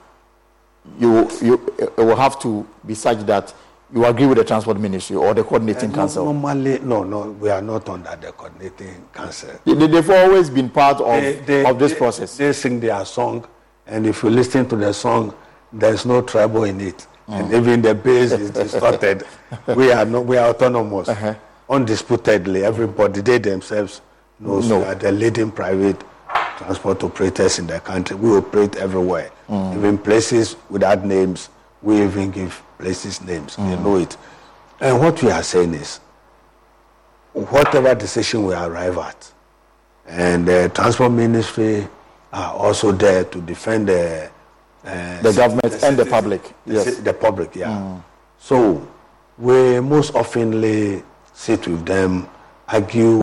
it will have to be such that you agree with the Transport Ministry or the Coordinating Council? Normally, no, we are not under the Coordinating Council. They've always been part of this process. They sing their song, and if you listen to the song, there's no treble in it. And even the bass is distorted. We are autonomous. Undisputedly, everybody, they themselves knows we are the leading private transport operators in the country. We operate everywhere. Even places without names, we even give places names. They know it. And what we are saying is, whatever decision we arrive at, and the Transport Ministry are also there to defend the government and the public. Yes. The public, yeah. So we most oftenly sit with them, argue on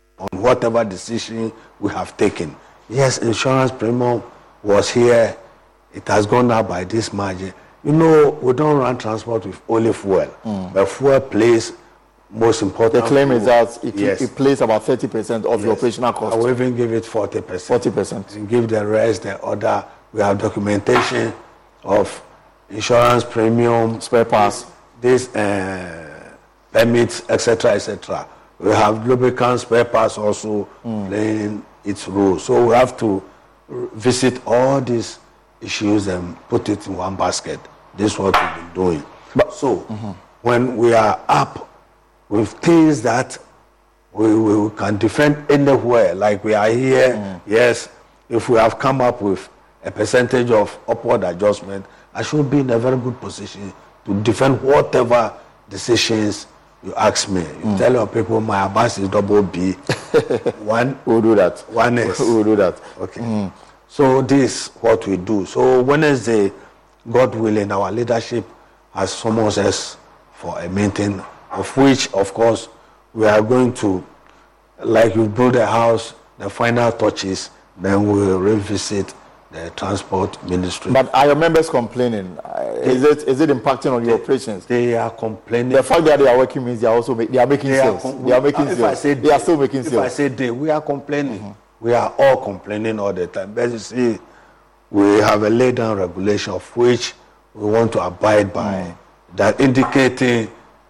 whatever decision we have taken. Yes, insurance premium was here. It has gone up by this margin. You know, we don't run transport with only fuel. But fuel plays most important. The claim is that it plays about 30% of the operational cost. I will even give it 40%. 40%. And give the rest, the other. We have documentation of insurance premium, spare parts, this permits, etc., etc. We have lubricant spare parts also playing its role. So we have to visit all these issues and put it in one basket. This is what we've been doing. But so when we are up with things that we can defend anywhere, like we are here, yes, if we have come up with a percentage of upward adjustment, I should be in a very good position to defend whatever decisions you ask me. You tell your people my advice is double B. One will do that. One is will do that. Okay. So this is what we do. So Wednesday, God willing, our leadership has summoned us for a meeting, of which, of course, we are going to, like you build a house, the final touches, then we will revisit the transport ministry. But are your members complaining? Is it impacting on your operations? They are complaining. The fact that they are working means they are also they are making sales. They are making sales. They are still making sales. If I say they, we are complaining. We are all complaining all the time. But you see, we have a laid down regulation of which we want to abide by, that indicating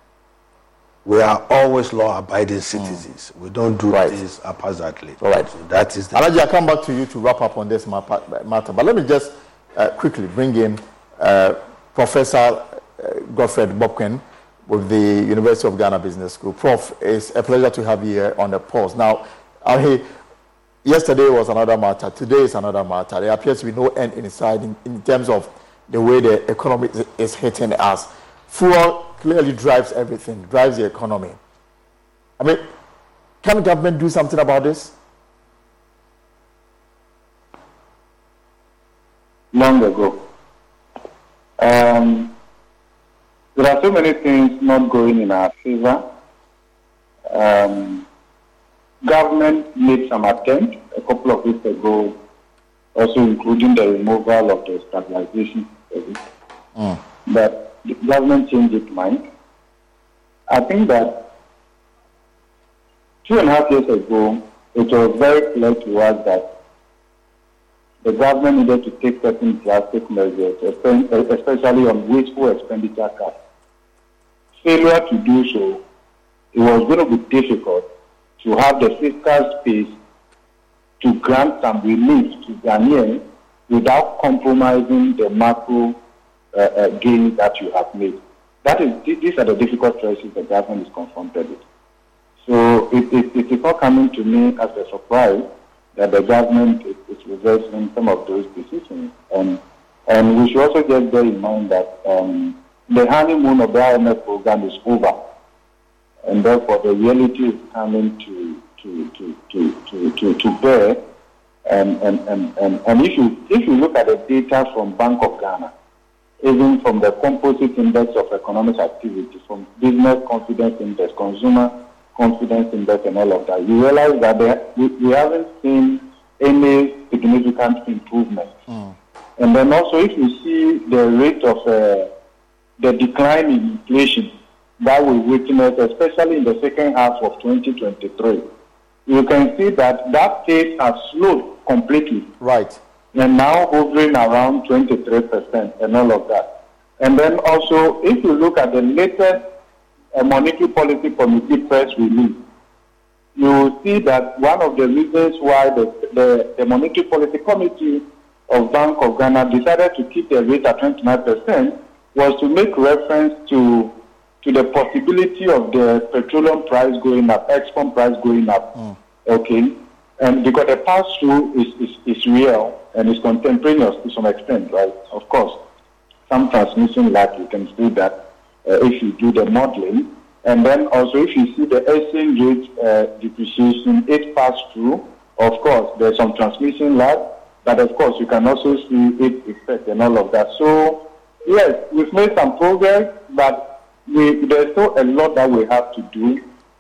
we are always law-abiding citizens. We don't do things haphazardly. All right. So that is the... Alaji, I'll come back to you to wrap up on this matter. But let me just quickly bring in Professor Godfred Bokwen with the University of Ghana Business School. Prof, it's a pleasure to have you here on the pulse. Now, yesterday was another matter. Today is another matter. There appears to be no end in sight in terms of the way the economy is hitting us. Fuel clearly drives everything, drives the economy. I mean, can the government do something about this? Long ago. There are so many things not going in our favor. Government made some attempt a couple of weeks ago, also including the removal of the stabilization service. But the government changed its mind. I think that 2.5 years ago, it was very clear to us that the government needed to take certain drastic measures, especially on wasteful expenditure cuts. Failure to do so, it was going to be difficult to have the fiscal space to grant some relief to Ghanaians without compromising the macro gains that you have made. These are the difficult choices the government is confronted with. So it is not coming to me as a surprise that the government is reversing some of those decisions. And we should also just bear in mind that the honeymoon of the IMF program is over, and therefore the reality is coming to bear. And if you look at the data from Bank of Ghana, even from the composite index of economic activity, from business confidence index, consumer confidence index, and all of that, you realize that we haven't seen any significant improvement. And then also, if you see the rate of the decline in inflation that we witnessed, especially in the second half of 2023, you can see that pace has slowed completely. Right. And now hovering around 23% and all of that. And then also, if you look at the latest Monetary Policy Committee press release, you will see that one of the reasons why the Monetary Policy Committee of Bank of Ghana decided to keep the rate at 29% was to make reference to the possibility of the petroleum price going up, export price going up. Okay? And because the pass-through is real and is contemporaneous to some extent, right? Of course, some transmission lag, you can do that if you do the modeling. And then also if you see the exchange rate depreciation, it passed through. Of course, there's some transmission lag, but of course you can also see its effect and all of that. So, yes, we've made some progress, but there's still a lot that we have to do.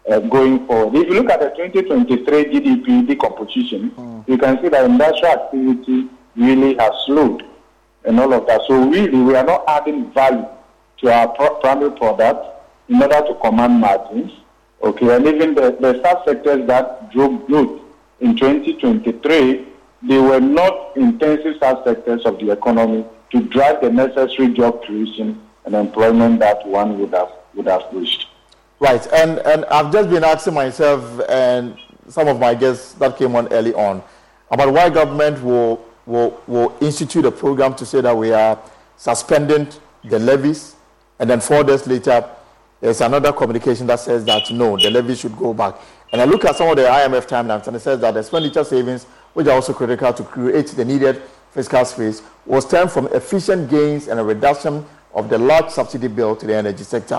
going forward. If you look at the 2023 GDP decomposition, you can see that industrial activity really has slowed and all of that. So really, we are not adding value to our primary product in order to command margins. Okay, and even the sub-sectors that drove growth in 2023, they were not intensive sub-sectors of the economy to drive the necessary job creation and employment that one would have wished. Right, and I've just been asking myself and some of my guests that came on early on about why government will institute a program to say that we are suspending the levies, and then 4 days later there's another communication that says that no, the levies should go back. And I look at some of the IMF timelines and it says that expenditure savings, which are also critical to create the needed fiscal space, was turned from efficient gains and a reduction of the large subsidy bill to the energy sector.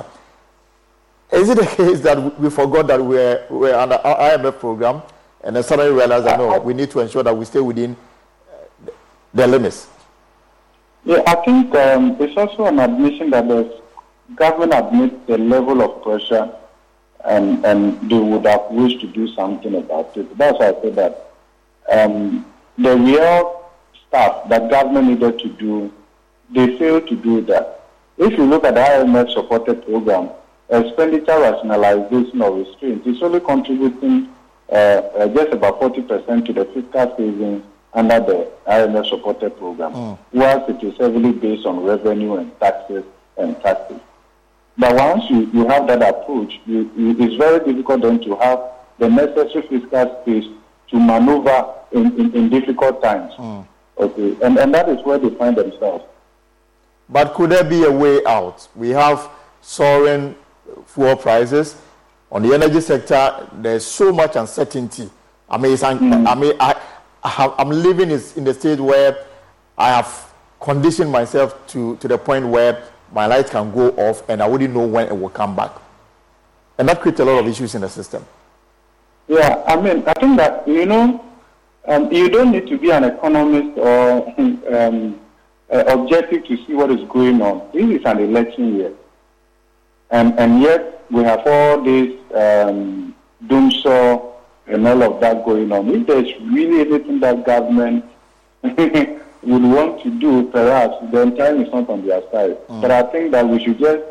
Is it the case that we forgot that we're under our IMF program and then suddenly realized that no, we need to ensure that we stay within the limits? Yeah, I think it's also an admission that the government admits the level of pressure and they would have wished to do something about it. That's why I say that the real stuff that government needed to do, they failed to do that. If you look at the IMF supported program, expenditure rationalization or restraint is only contributing just about 40% to the fiscal savings under the IMF supported program, whilst it is heavily based on revenue and taxes and taxes. But once you have that approach, it's very difficult then to have the necessary fiscal space to maneuver in difficult times. Okay, and that is where they find themselves. But could there be a way out? We have soaring fuel prices. On the energy sector, there's so much uncertainty. I'm living in the state where I have conditioned myself to the point where my light can go off and I wouldn't know when it will come back. And that creates a lot of issues in the system. Yeah, I think that, you don't need to be an economist or objective to see what is going on. This is an election year. And yet we have all this doomsaw and all of that going on. If there's really anything that government would want to do, perhaps, then time is not on their side. But I think that we should just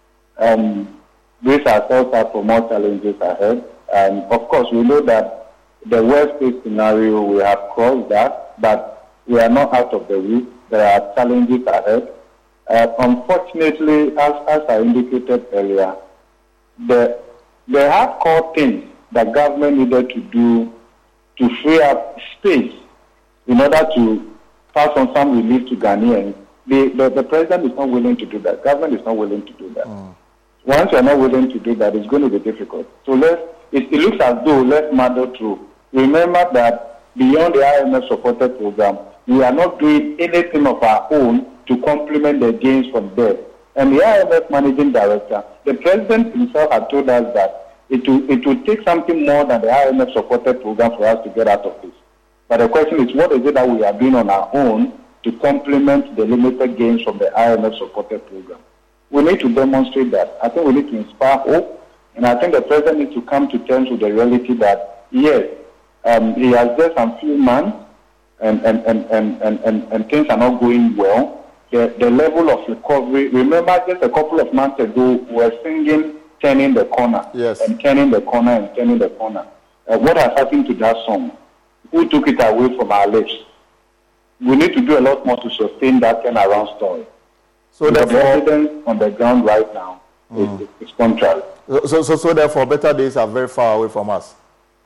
brace ourselves up for more challenges ahead. And of course, we know that the worst case scenario, we have crossed that, but we are not out of the woods. There are challenges ahead. Unfortunately, as I indicated earlier, the hardcore things that government needed to do to free up space in order to pass on some relief to Ghanaians, the president is not willing to do that. Government is not willing to do that. Once you're not willing to do that, it's going to be difficult. So it looks as though let's muddle through. Remember that beyond the IMF supported program, we are not doing anything of our own to complement the gains from there. And the IMF managing director, the president himself had told us that it will take something more than the IMF supported program for us to get out of this. But the question is, what is it that we are doing on our own to complement the limited gains from the IMF supported program? We need to demonstrate that. I think we need to inspire hope. And I think the president needs to come to terms with the reality that, yes, he has just some few months and things are not going well. The level of recovery, remember just a couple of months ago, we were singing Turning the Corner. Yes. And Turning the Corner and Turning the Corner. What has happened to that song? Who took it away from our lips? We need to do a lot more to sustain that turnaround story. So the evidence on the ground right now is contrary. So therefore, better days are very far away from us.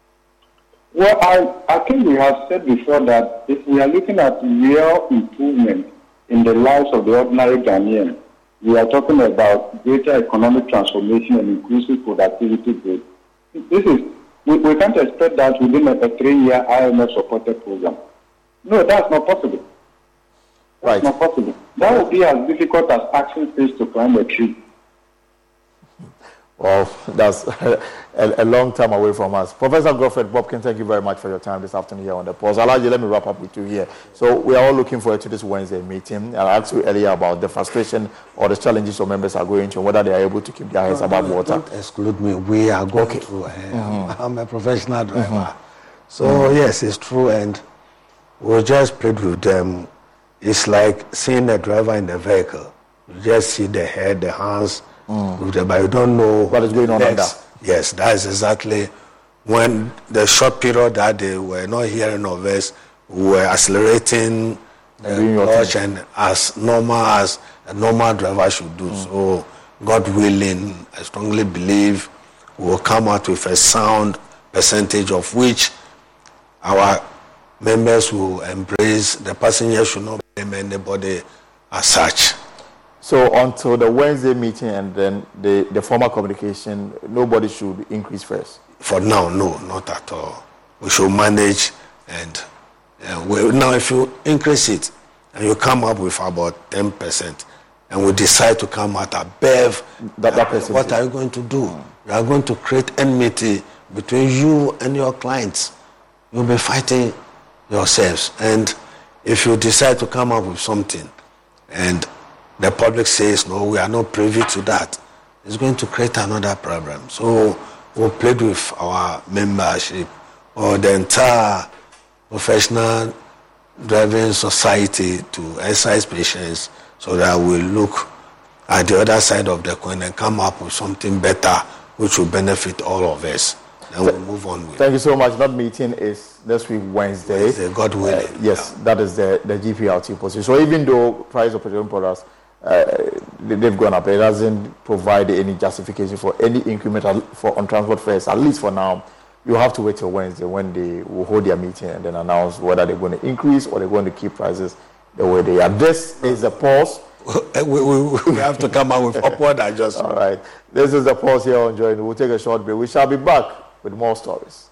Well, I think we have said before that if we are looking at real improvement in the lives of the ordinary Ghanaian, we are talking about greater economic transformation and inclusive productivity growth. We can't expect that within a 3-year IMF supported program. No, that's not possible. That's not possible. That would be as difficult as asking fish to climb a tree. Well, that's a long time away from us. Professor Godfred Bobkin, thank you very much for your time this afternoon here on the Pulse. Alaji, let me wrap up with you here. So we are all looking forward to this Wednesday meeting. I asked you earlier about the frustration or the challenges your members are going through, whether they are able to keep their heads above water. Don't exclude me. We are going through. I'm a professional driver. So yes, it's true, and we just played with them. It's like seeing the driver in the vehicle. You just see the head, the hands, but you don't know what is going on under. Yes, that is exactly when the short period that they were not hearing of us, we were accelerating the clutch and as normal as a normal driver should do. So, God willing, I strongly believe we will come out with a sound percentage of which our members will embrace. The passenger should not blame anybody as such. So until the Wednesday meeting and then the formal communication, nobody should increase fares? For now, no, not at all. We should manage, and now if you increase it and you come up with about 10% and we decide to come out above that percentage, what are you going to do? You are going to create enmity between you and your clients. You'll be fighting yourselves. And if you decide to come up with something and the public says, no, we are not privy to that, it's going to create another problem. So we'll play with our membership or the entire professional driving society to exercise patience so that we'll look at the other side of the coin and come up with something better which will benefit all of us. Then we'll move on with. Thank you so much. That meeting is next week, Wednesday. God willing. Yes, that is the GPRT policy. So even though price of petroleum products they've gone up, it doesn't provide any justification for any increment on transport fares, at least for now. You have to wait till Wednesday when they will hold their meeting and then announce whether they're going to increase or they're going to keep prices the way they are. This is the pause. We have to come out with upward adjustment. All right. This is the pause here on Joy. We'll take a short break. We shall be back with more stories.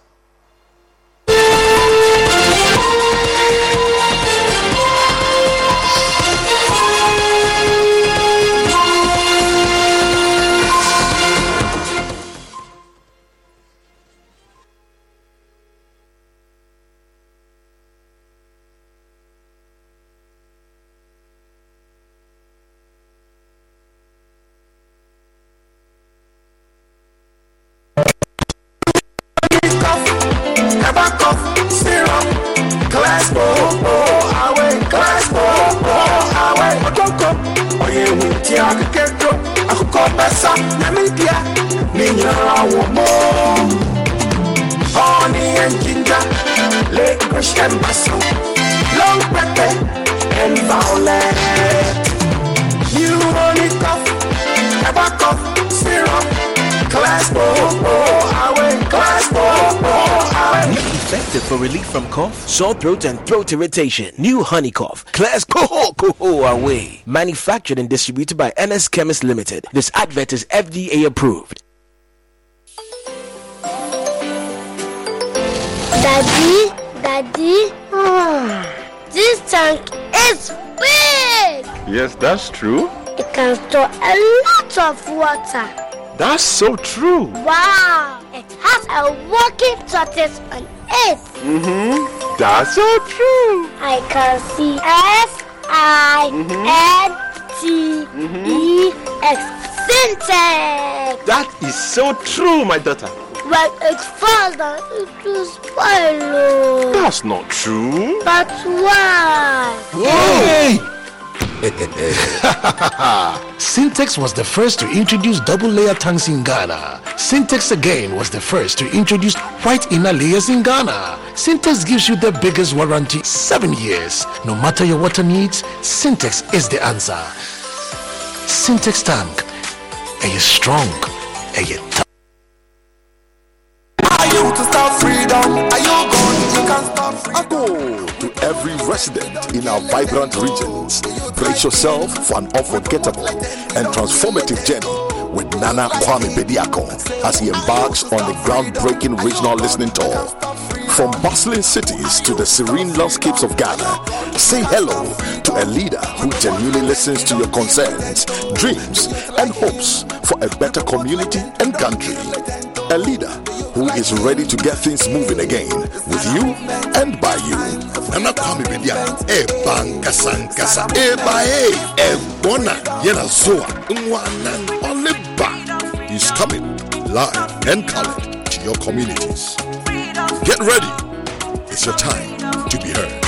Effective for relief from cough, sore throat, and throat irritation. New Honey Cough. Class Coho away. Manufactured and distributed by NS Chemist Limited. This advert is FDA approved. Daddy, this tank is big. Yes, that's true. It can store a lot of water. That's so true. Wow, it has a working tortoise on it. That's so true. I can see SINTEX. Syntex. That is so true, my daughter. But it's faster, it will spoil. That's not true. But why? Hey! Syntex was the first to introduce double-layer tanks in Ghana. Syntex again was the first to introduce white inner layers in Ghana. Syntex gives you the biggest warranty, 7 years. No matter your water needs, Syntex is the answer. Syntex tank. Are you strong? Are you tough? Are you to stop freedom? Are you going? You can stop freedom. To every resident in our vibrant regions, brace yourself for an unforgettable and transformative journey with Nana Kwame Bediako as he embarks on the groundbreaking regional listening tour. From bustling cities to the serene landscapes of Ghana, say hello to to a leader who genuinely listens to your concerns, dreams, and hopes for a better community and country. A leader who is ready to get things moving again with you and by you. Nana Kwame Bediako, Banga Sankasa, Bae, Bona, Yena Zoa, Mwanan, Oliba. He's coming live and colored to your communities. Get ready. It's your time to be heard.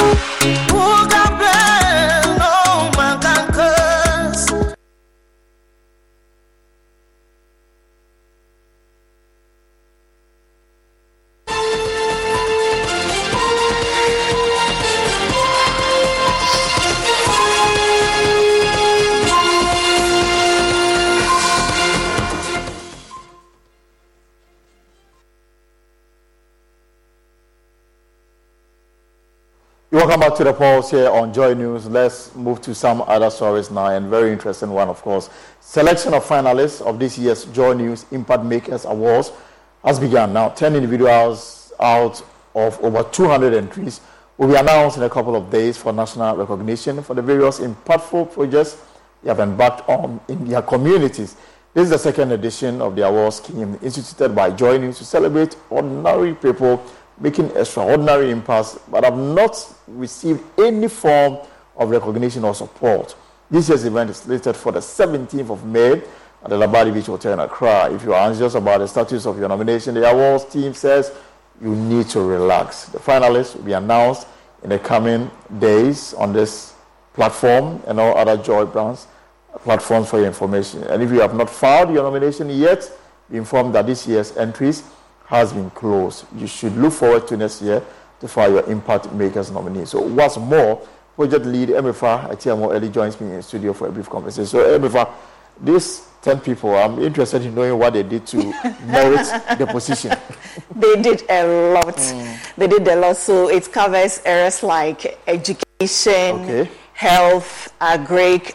Welcome back to the pulse here on Joy News. Let's move to some other stories now, and very interesting one, of course. Selection of finalists of this year's Joy News Impact Makers Awards has begun. Now, 10 individuals out of over 200 entries will be announced in a couple of days for national recognition for the various impactful projects they have embarked on in their communities. This is the second edition of the award scheme instituted by Joy News to celebrate ordinary people making extraordinary impacts, but have not received any form of recognition or support. This year's event is slated for the 17th of May at the Labadi Beach Hotel in Accra. If you are anxious about the status of your nomination, the awards team says you need to relax. The finalists will be announced in the coming days on this platform and all other Joy brands platforms for your information. And if you have not filed your nomination yet, be informed that this year's entries has been closed. You should look forward to next year to file your Impact Makers nominee. So what's more, project lead Emefa Atiamo Eli joins me in the studio for a brief conversation. So Emefa, these 10 people, I'm interested in knowing what they did to merit the position. They did a lot. They did a lot. So it covers areas like education, health, agric,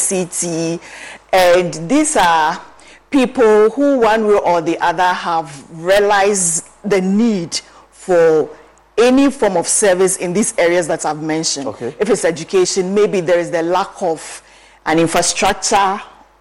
ICT, and these are people who one way or the other have realized the need for any form of service in these areas that I've mentioned. If it's education, maybe there is the lack of an infrastructure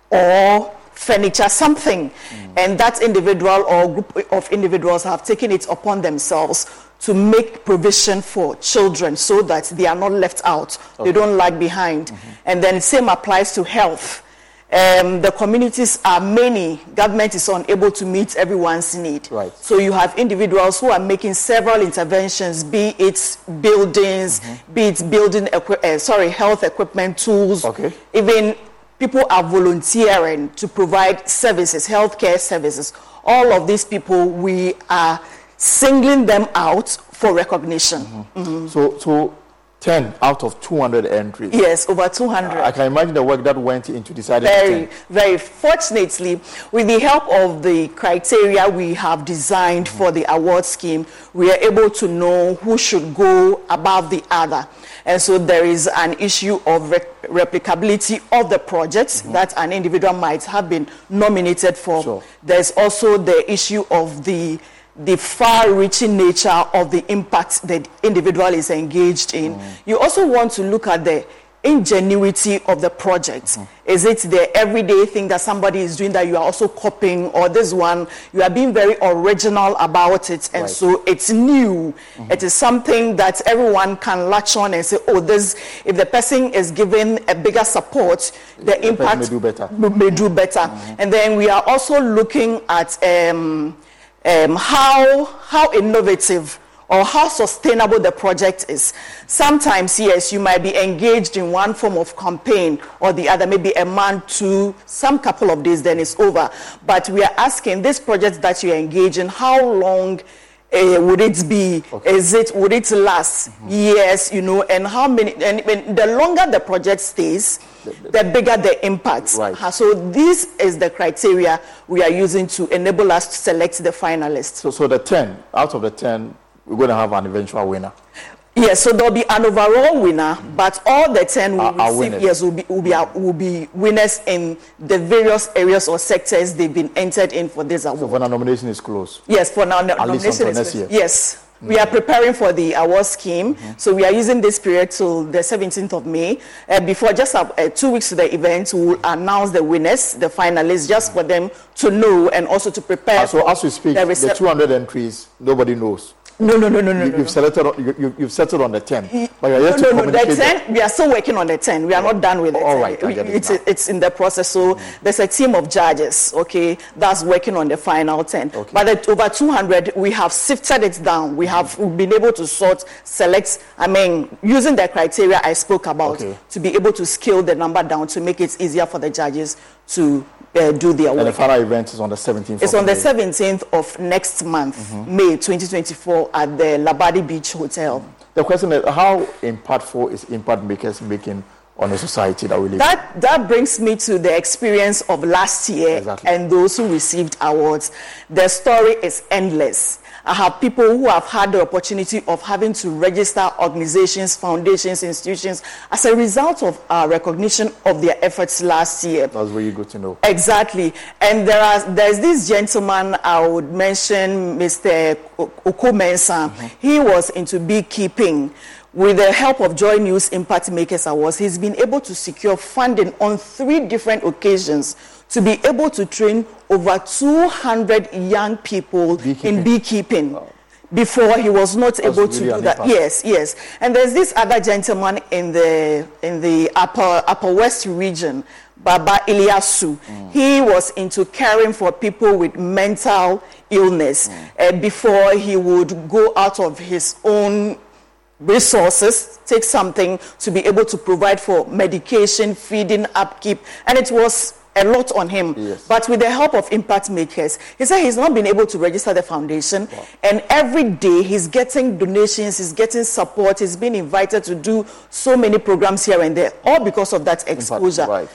or furniture, something. And that individual or group of individuals have taken it upon themselves to make provision for children so that they are not left out. They don't lag behind. And then same applies to health. The communities are many. Government is unable to meet everyone's need. So you have individuals who are making several interventions, be it buildings, be it building, health equipment, tools. Even people are volunteering to provide services, healthcare services. All of these people, we are singling them out for recognition. So 10 out of 200 entries. Yes, over 200. I can imagine the work that went into deciding. Very fortunately, with the help of the criteria we have designed for the award scheme, we are able to know who should go above the other. And so there is an issue of replicability of the projects that an individual might have been nominated for. There's also the issue of the far-reaching nature of the impact the individual is engaged in. You also want to look at the ingenuity of the project. Is it the everyday thing that somebody is doing that you are also copying, or this one, you are being very original about it, and so it's new. It is something that everyone can latch on and say, oh, this, if the person is given a bigger support, the impact may do better. And then we are also looking at how innovative or how sustainable the project is. Sometimes, yes, you might be engaged in one form of campaign or the other, maybe a month to some couple of days, then it's over. But we are asking this project that you engage in, how long would it be? Would it last years, and how many, and the longer the project stays, the bigger the impact. So this is the criteria we are using to enable us to select the finalists. So the 10, out of the 10, we're going to have an eventual winner. Yes, so there'll be an overall winner, but all the 10 will be winners in the various areas or sectors they've been entered in for this award. So when our nomination is closed? Yes, for now, nomination is closed. Yes. We are preparing for the award scheme, so we are using this period till the 17th of May. Before just 2 weeks to the event, we will announce the winners, the finalists, just for them to know and also to prepare. So as we speak, the 200 entries, nobody knows. No. You've settled on the 10. But you're yet to communicate the 10, we are still working on the 10. We are not done with it. All right, it's in the process. So there's a team of judges, okay, that's working on the final 10. Okay. But over 200, we have sifted it down. We've been able to select, using the criteria I spoke about, to be able to scale the number down to make it easier for the judges to do their work. And the final event is on the 17th It's on the 17th of next month, May 2024, at the Labadi Beach Hotel. The question is, how impactful is impact makers making on the society that we live in? That brings me to the experience of last year and those who received awards. The story is endless. I have people who have had the opportunity of having to register organizations, foundations, institutions as a result of our recognition of their efforts last year. That's really good to know. Exactly. And there's this gentleman I would mention, Mr. Oko Mensah. He was into beekeeping. With the help of Joy News Impact Makers Awards, he's been able to secure funding on 3 different occasions to be able to train over 200 young people in beekeeping. Before he was not able to do that. Yes. And there's this other gentleman in the upper west region, Baba Iliasu. He was into caring for people with mental illness. Before he would go out of his own resources, take something to be able to provide for medication, feeding, upkeep, and it was a lot on him. But with the help of impact makers, he said he's not been able to register the foundation, and every day he's getting donations, he's getting support, he's been invited to do so many programs here and there, all because of that exposure.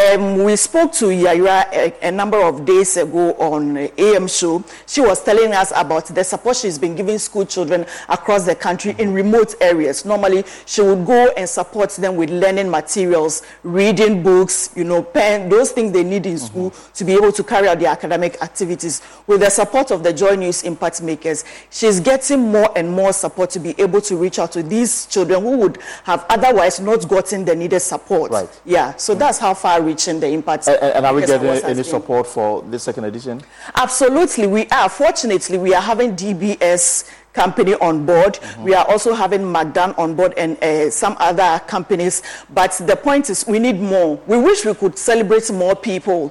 We spoke to Yaira a number of days ago on AM show. She was telling us about the support she's been giving school children across the country in remote areas. Normally, she would go and support them with learning materials, reading books, pen, those things they need in school to be able to carry out their academic activities. With the support of the Joy News Impact Makers, she's getting more and more support to be able to reach out to these children who would have otherwise not gotten the needed support. So that's how far reaching the impact. And are we getting any support for this second edition? Absolutely, we are. Fortunately, we are having DBS company on board. We are also having McDan on board and some other companies. But the point is, we need more. We wish we could celebrate more people.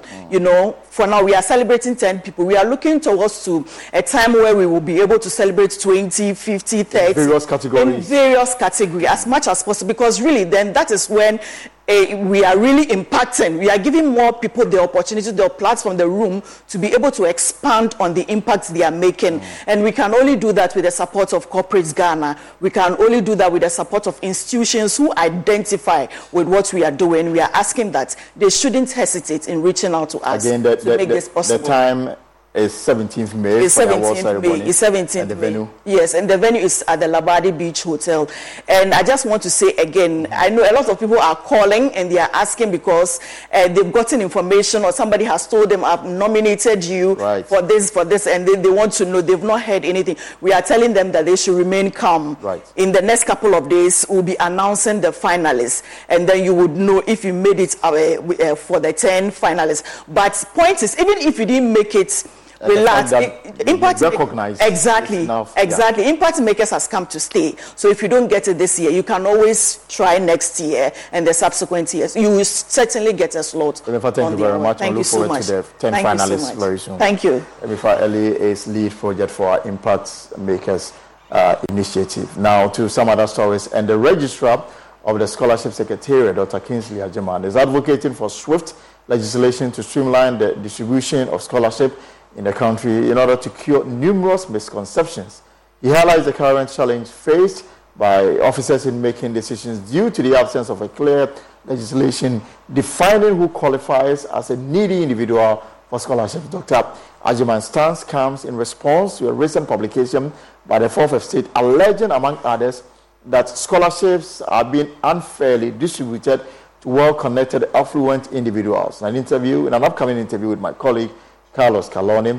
For now, we are celebrating 10 people. We are looking towards to a time where we will be able to celebrate 20, 50, 30. In various categories. In various categories, as much as possible. Because really, then that is when we are really impacting. We are giving more people the opportunity, the platform, the room to be able to expand on the impact they are making. And we can only do that with the support of Corporate Ghana. We can only do that with the support of institutions who identify with what we are doing. We are asking that they shouldn't hesitate in reaching out to us to make this possible. The time is 17th May for the award ceremony. It's 17th and the May. venue? Yes, and the venue is at the Labadi Beach Hotel. And I just want to say again, I know a lot of people are calling and they are asking because they've gotten information or somebody has told them, I've nominated you for this, and they want to know. They've not heard anything. We are telling them that they should remain calm. In the next couple of days, we'll be announcing the finalists, and then you would know if you made it for the 10 finalists. But point is, even if you didn't make it, relax. Impact recognized. Exactly. Impact Makers has come to stay. So if you don't get it this year, you can always try next year and the subsequent years. You will certainly get a slot. Thank you very much. Thank you so much. To the 10 finalists very soon. Thank you. Emifa Eli is lead project for our Impact Makers initiative. Now to some other stories. And the registrar of the Scholarship Secretariat, Dr. Kingsley Ajiman, is advocating for swift legislation to streamline the distribution of scholarship in the country in order to cure numerous misconceptions. He highlights the current challenge faced by officers in making decisions due to the absence of a clear legislation defining who qualifies as a needy individual for scholarship. Dr. Ajiman's stance comes in response to a recent publication by the Fourth Estate alleging, among others, that scholarships are being unfairly distributed to well-connected, affluent individuals. In an upcoming interview with my colleague, Carlos Kaloni,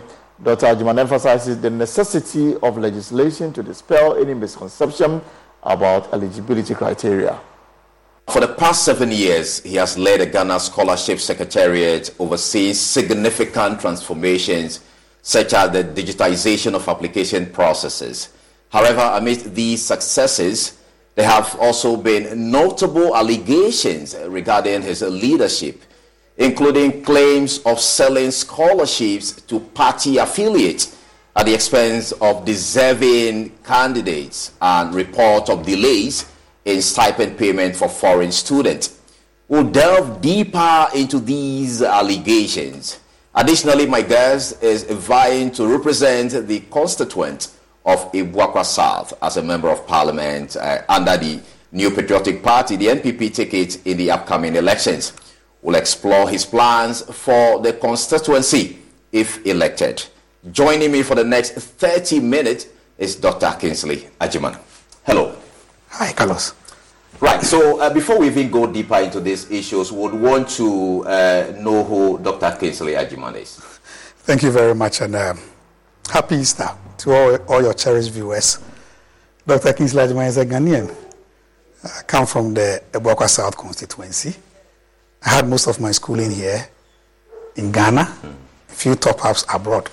Dr. Agyemang emphasizes the necessity of legislation to dispel any misconception about eligibility criteria. For the past 7 years, he has led the Ghana Scholarship Secretariat, overseeing significant transformations such as the digitization of application processes. However, amidst these successes, there have also been notable allegations regarding his leadership, including claims of selling scholarships to party affiliates at the expense of deserving candidates and report of delays in stipend payment for foreign students. We'll delve deeper into these allegations. Additionally, my guest is vying to represent the constituent of Ibuakwa South as a member of parliament under the New Patriotic Party, the NPP ticket in the upcoming elections. We'll explore his plans for the constituency if elected. Joining me for the next 30 minutes is Dr. Kingsley Agyemang. Hello. Hi, Carlos. Right, so before we even go deeper into these issues, we would want to know who Dr. Kingsley Agyemang is. Thank you very much, and happy Easter to all your cherished viewers. Dr. Kingsley Agyemang is a Ghanaian. I come from the Ibuakwa South constituency. I had most of my schooling here in Ghana, a few top-ups abroad.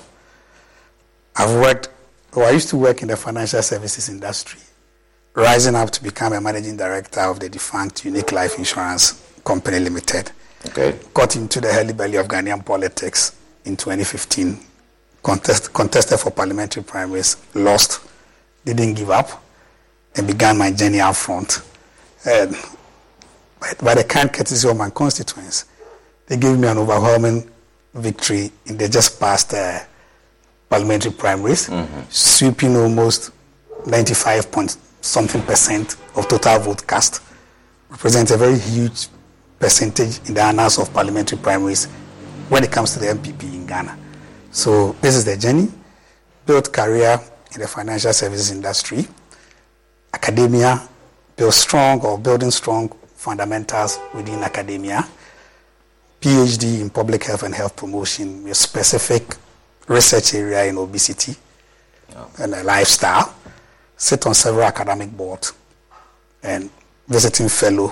I used to work in the financial services industry, rising up to become a managing director of the defunct Unique Life Insurance Company Limited. Okay. Got into the early belly of Ghanaian politics in 2015, contested for parliamentary primaries, lost, didn't give up, and began my journey out front. And by the kind courtesy of my constituents, they gave me an overwhelming victory in the just past parliamentary primaries, sweeping almost 95-point-something% of total vote cast. Represents a very huge percentage in the annals of parliamentary primaries when it comes to the MPP in Ghana. So this is the journey. Built career in the financial services industry, academia, building strong fundamentals within academia, PhD in public health and health promotion with specific research area in obesity and lifestyle, sit on several academic boards and visiting fellow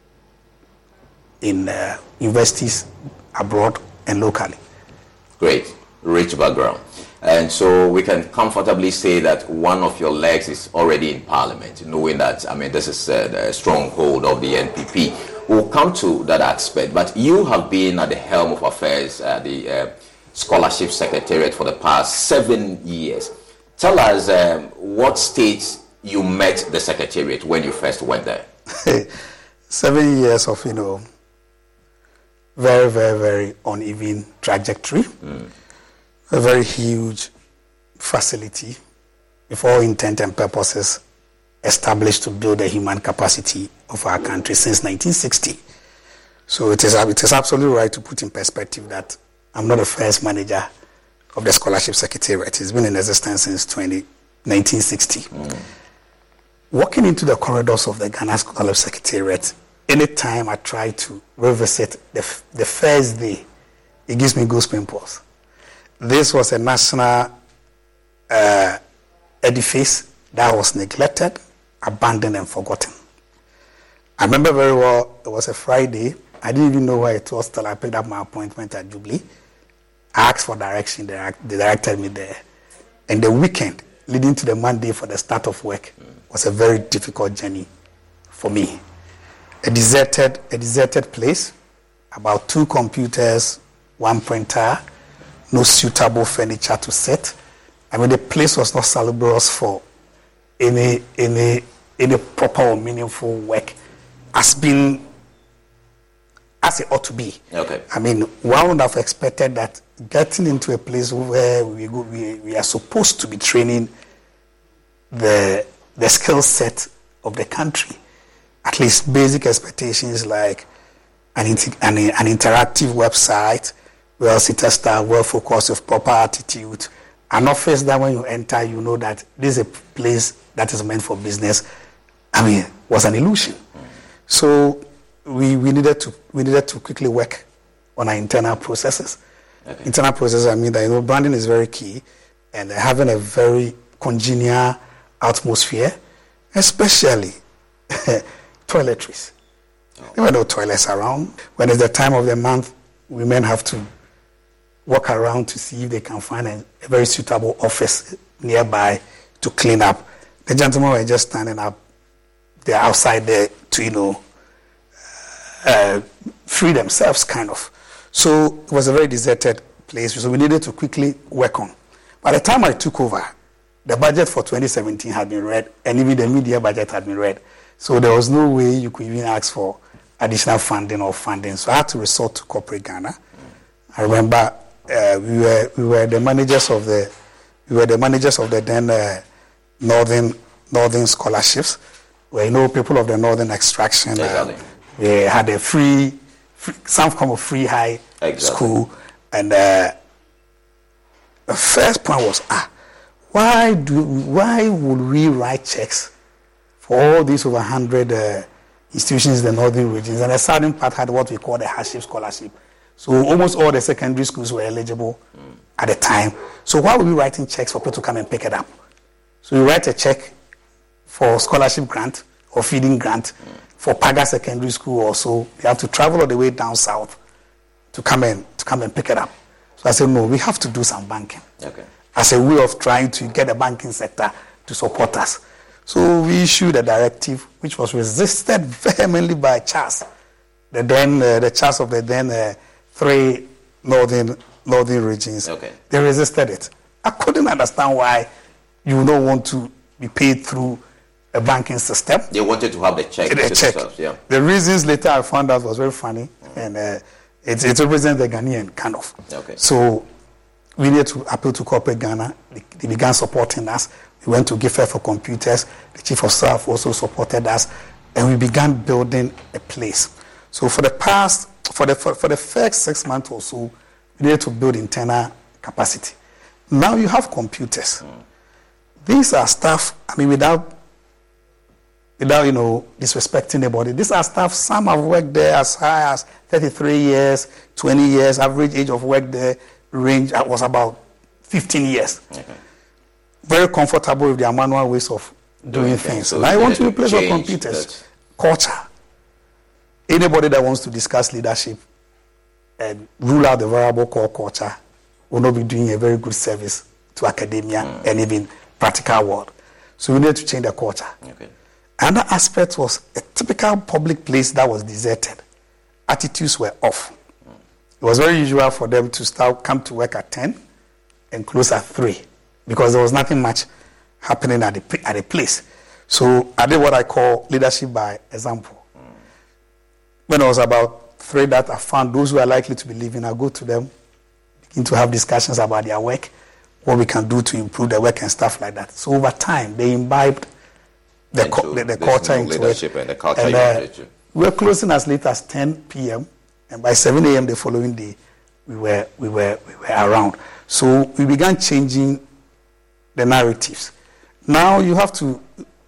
in universities abroad and locally. Great, rich background. And so we can comfortably say that one of your legs is already in parliament, knowing that, this is the stronghold of the NPP. We'll come to that aspect, but you have been at the helm of affairs at the Scholarship Secretariat for the past 7 years. Tell us what stage you met the Secretariat when you first went there. 7 years of, very, very, very uneven trajectory. A very huge facility, with all intent and purposes, established to build the human capacity of our country since 1960. So it is absolutely right to put in perspective that I'm not the first manager of the Scholarship Secretariat. It's been in existence since 1960. Walking into the corridors of the Ghana Scholarship Secretariat, anytime I try to revisit the first day, it gives me goosebumps. This was a national edifice that was neglected, abandoned, and forgotten. I remember very well, it was a Friday. I didn't even know where it was till I picked up my appointment at Jubilee. I asked for direction, they directed me there. And the weekend leading to the Monday for the start of work was a very difficult journey for me. A deserted place, about 2 computers, 1 printer, no suitable furniture to sit. The place was not salubrious for any proper or meaningful work as it ought to be. Okay. One would have expected that getting into a place where we are supposed to be training the skill set of the country, at least basic expectations like an interactive website, well-settled, well-focused, with proper attitude, an office that when you enter, you know that this is a place that is meant for business, was an illusion. So we needed to quickly work on our internal processes. Okay. Internal processes, I mean that, branding is very key, and having a very congenial atmosphere, especially toiletries. There were no toilets around. When it's the time of the month, women have to walk around to see if they can find a very suitable office nearby to clean up. The gentlemen were just standing up. They're outside there to, free themselves, kind of. So it was a very deserted place, so we needed to quickly work on. By the time I took over, the budget for 2017 had been read, and even the media budget had been read. So there was no way you could even ask for additional funding or funding. So I had to resort to Corporate Ghana. I remember we were the managers of the then Northern scholarships, where people of the Northern extraction we had a free some form of free high school, and the first point was why would we write checks for all these over 100 institutions in the northern regions? And the southern part had what we call the hardship scholarship. So almost all the secondary schools were eligible at the time. So why were we writing checks for people to come and pick it up? So you write a check for scholarship grant or feeding grant for Paga Secondary School also. You have to travel all the way down south to come and pick it up. So I said, no, we have to do some banking. Okay. As a way of trying to get the banking sector to support us. So we issued a directive which was resisted vehemently by Charles, the Charles of the then 3 northern regions. Okay. They resisted it. I couldn't understand why you don't want to be paid through a banking system. They wanted to have the check. Themselves, yeah. The reasons later I found out was very funny, and it represents the Ghanaian kind of. Okay. So we needed to appeal to Corporate Ghana. They began supporting us. We went to GIFA for computers. The chief of staff also supported us, and we began building a place. So for the first 6 months or so, we needed to build internal capacity. Now you have computers. These are staff, without disrespecting anybody. These are staff, some have worked there as high as 33 years, 20 years. Average age of work there range was about 15 years. Okay. Very comfortable with their manual ways of doing things. So now I want to replace our computers. Culture. Anybody that wants to discuss leadership and rule out the variable core culture will not be doing a very good service to academia and even practical world. So we need to change the culture. Okay. Another aspect was a typical public place that was deserted. Attitudes were off. It was very usual for them to come to work at 10 and close at 3 because there was nothing much happening at the place. So I did what I call leadership by example. When I was about 3 that I found those who are likely to be leaving, I go to them, begin to have discussions about their work, what we can do to improve their work and stuff like that. So over time, they imbibed the culture into leadership and the culture. We were closing as late as 10 p.m. and by 7 a.m. the following day, we were around. So we began changing the narratives. Now you have to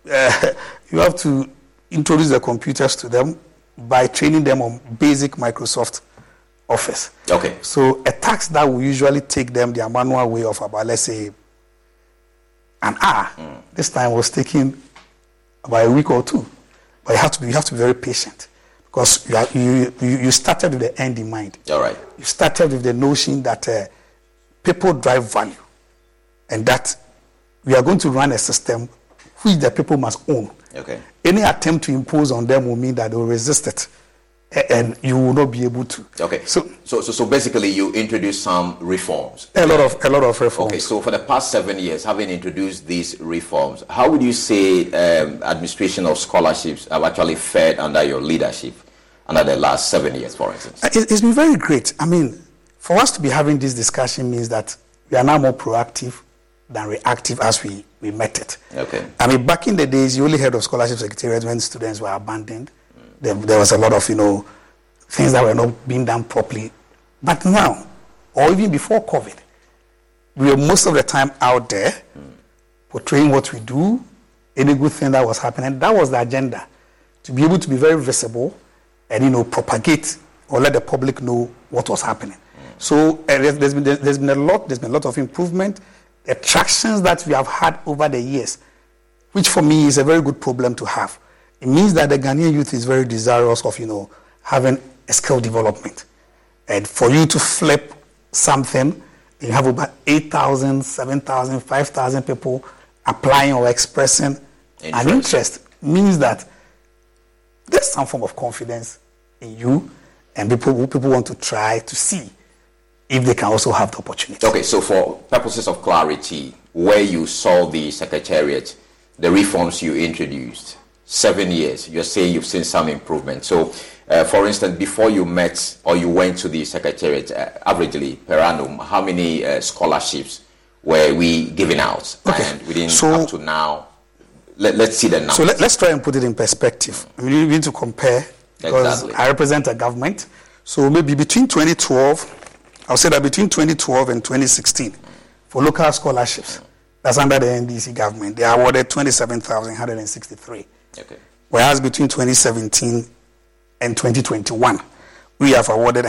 introduce the computers to them by training them on basic Microsoft Office. Okay. So a task that will usually take them their manual way of about, let's say, an hour, this time was taking about a week or 2. But you have to be very patient because you started with the end in mind. All right. You started with the notion that people drive value, and that we are going to run a system which the people must own. Okay. Any attempt to impose on them will mean that they will resist it, and you will not be able to. Okay. So basically, you introduced some reforms. A lot of reforms. Okay. So for the past 7 years, having introduced these reforms, how would you say administration of scholarships have actually fared under your leadership under the last 7 years, for instance? It's been very great. For us to be having this discussion means that we are now more proactive than reactive as we met it. Okay. Back in the days, you only heard of scholarship secretariat when students were abandoned. There was a lot of, things that were not being done properly. But now, or even before COVID, we were most of the time out there portraying what we do, any good thing that was happening. That was the agenda, to be able to be very visible and, propagate or let the public know what was happening. So there's been a lot of improvement. The attractions that we have had over the years, which for me is a very good problem to have. It means that the Ghanaian youth is very desirous of, having a skill development. And for you to flip something, you have about 8,000, 7,000, 5,000 people applying or expressing an interest. Means that there's some form of confidence in you, and people want to try to see if they can also have the opportunity. Okay, so for purposes of clarity, where you saw the Secretariat, the reforms you introduced, 7 years, you're saying you've seen some improvement. So, for instance, before you met or you went to the Secretariat, averagely per annum, how many scholarships were we giving out? Okay. And within up to now, let's see the numbers. So let's try and put it in perspective. I mean, you need to compare, because exactly. I represent a government. So maybe between 2012, I'll say that between 2012 and 2016, for local scholarships, that's under the NDC government, they awarded 27,163. Okay. Whereas between 2017 and 2021, we have awarded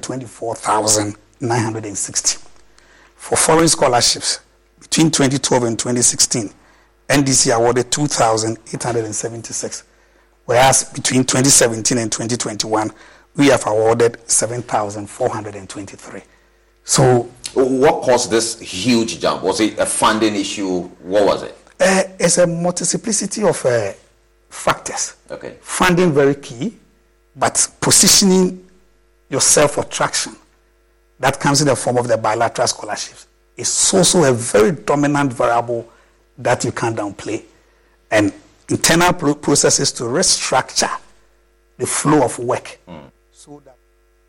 124,960. For foreign scholarships, between 2012 and 2016, NDC awarded 2,876. Whereas between 2017 and 2021, we have awarded 7,423. So, what caused this huge jump? Was it a funding issue? What was it? It's a multiplicity of factors. Okay. Funding very key, but positioning yourself for traction, that comes in the form of the bilateral scholarships, is also a very dominant variable that you can't downplay. And internal processes to restructure the flow of work. So that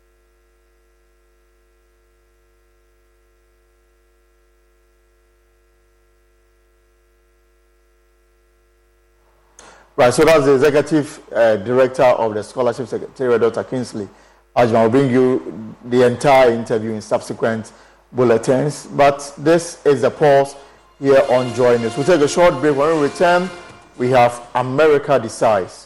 right, so that's the Executive Director of the Scholarship Secretariat, Dr. Kingsley Agyemang. I'll bring you the entire interview in subsequent bulletins, but this is the pause here on Joy News. We'll take a short break. When we return, we have America Decides.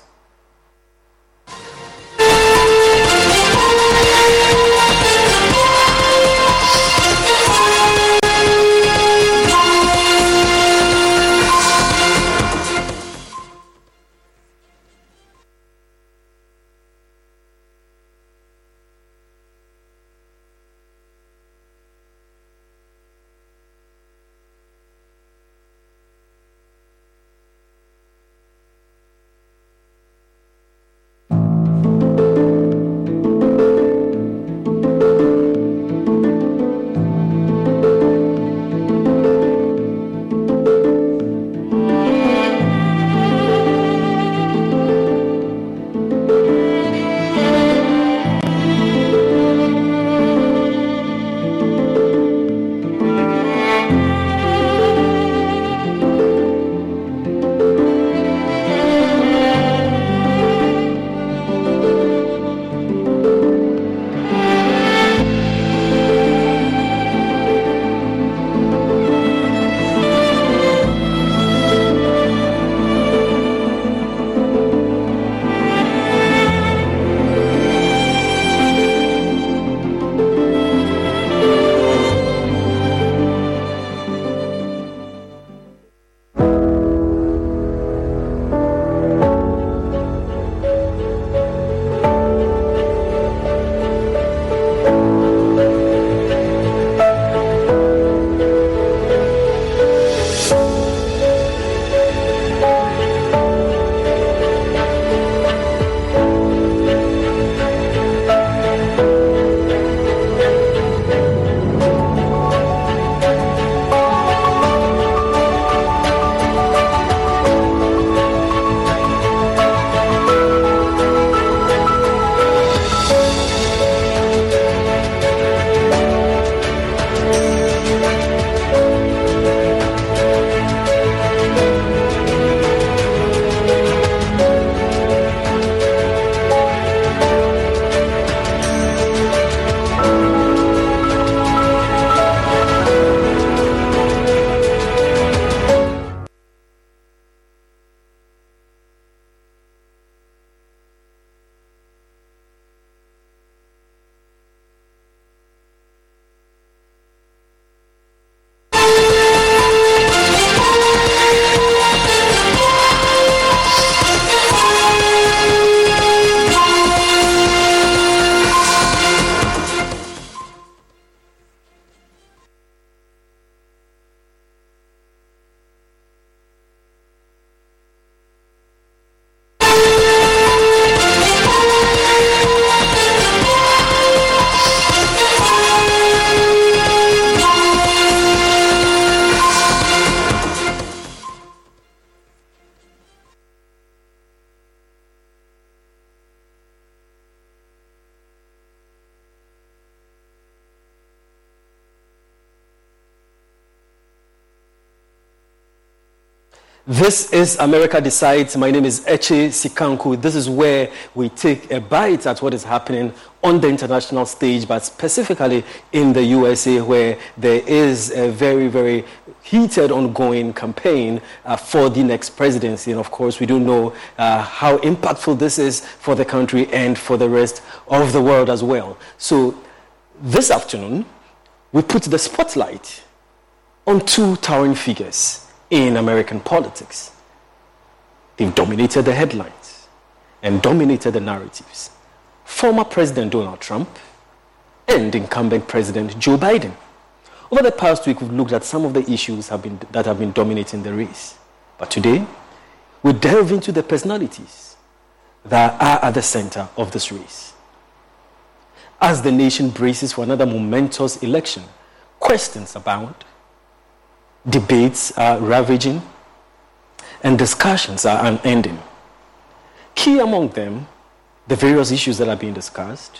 This is America Decides. My name is Eche Sikanku. This is where we take a bite at what is happening on the international stage, but specifically in the USA, where there is a very, very heated ongoing campaign for the next presidency. And of course, we do know how impactful this is for the country and for the rest of the world as well. So this afternoon, we put the spotlight on two towering figures in American politics. They've dominated the headlines and dominated the narratives. Former President Donald Trump and incumbent President Joe Biden. Over the past week, we've looked at some of the issues that have been dominating the race. But today, we delve into the personalities that are at the center of this race. As the nation braces for another momentous election, questions abound, debates are ravaging, and discussions are unending. Key among them, the various issues that are being discussed,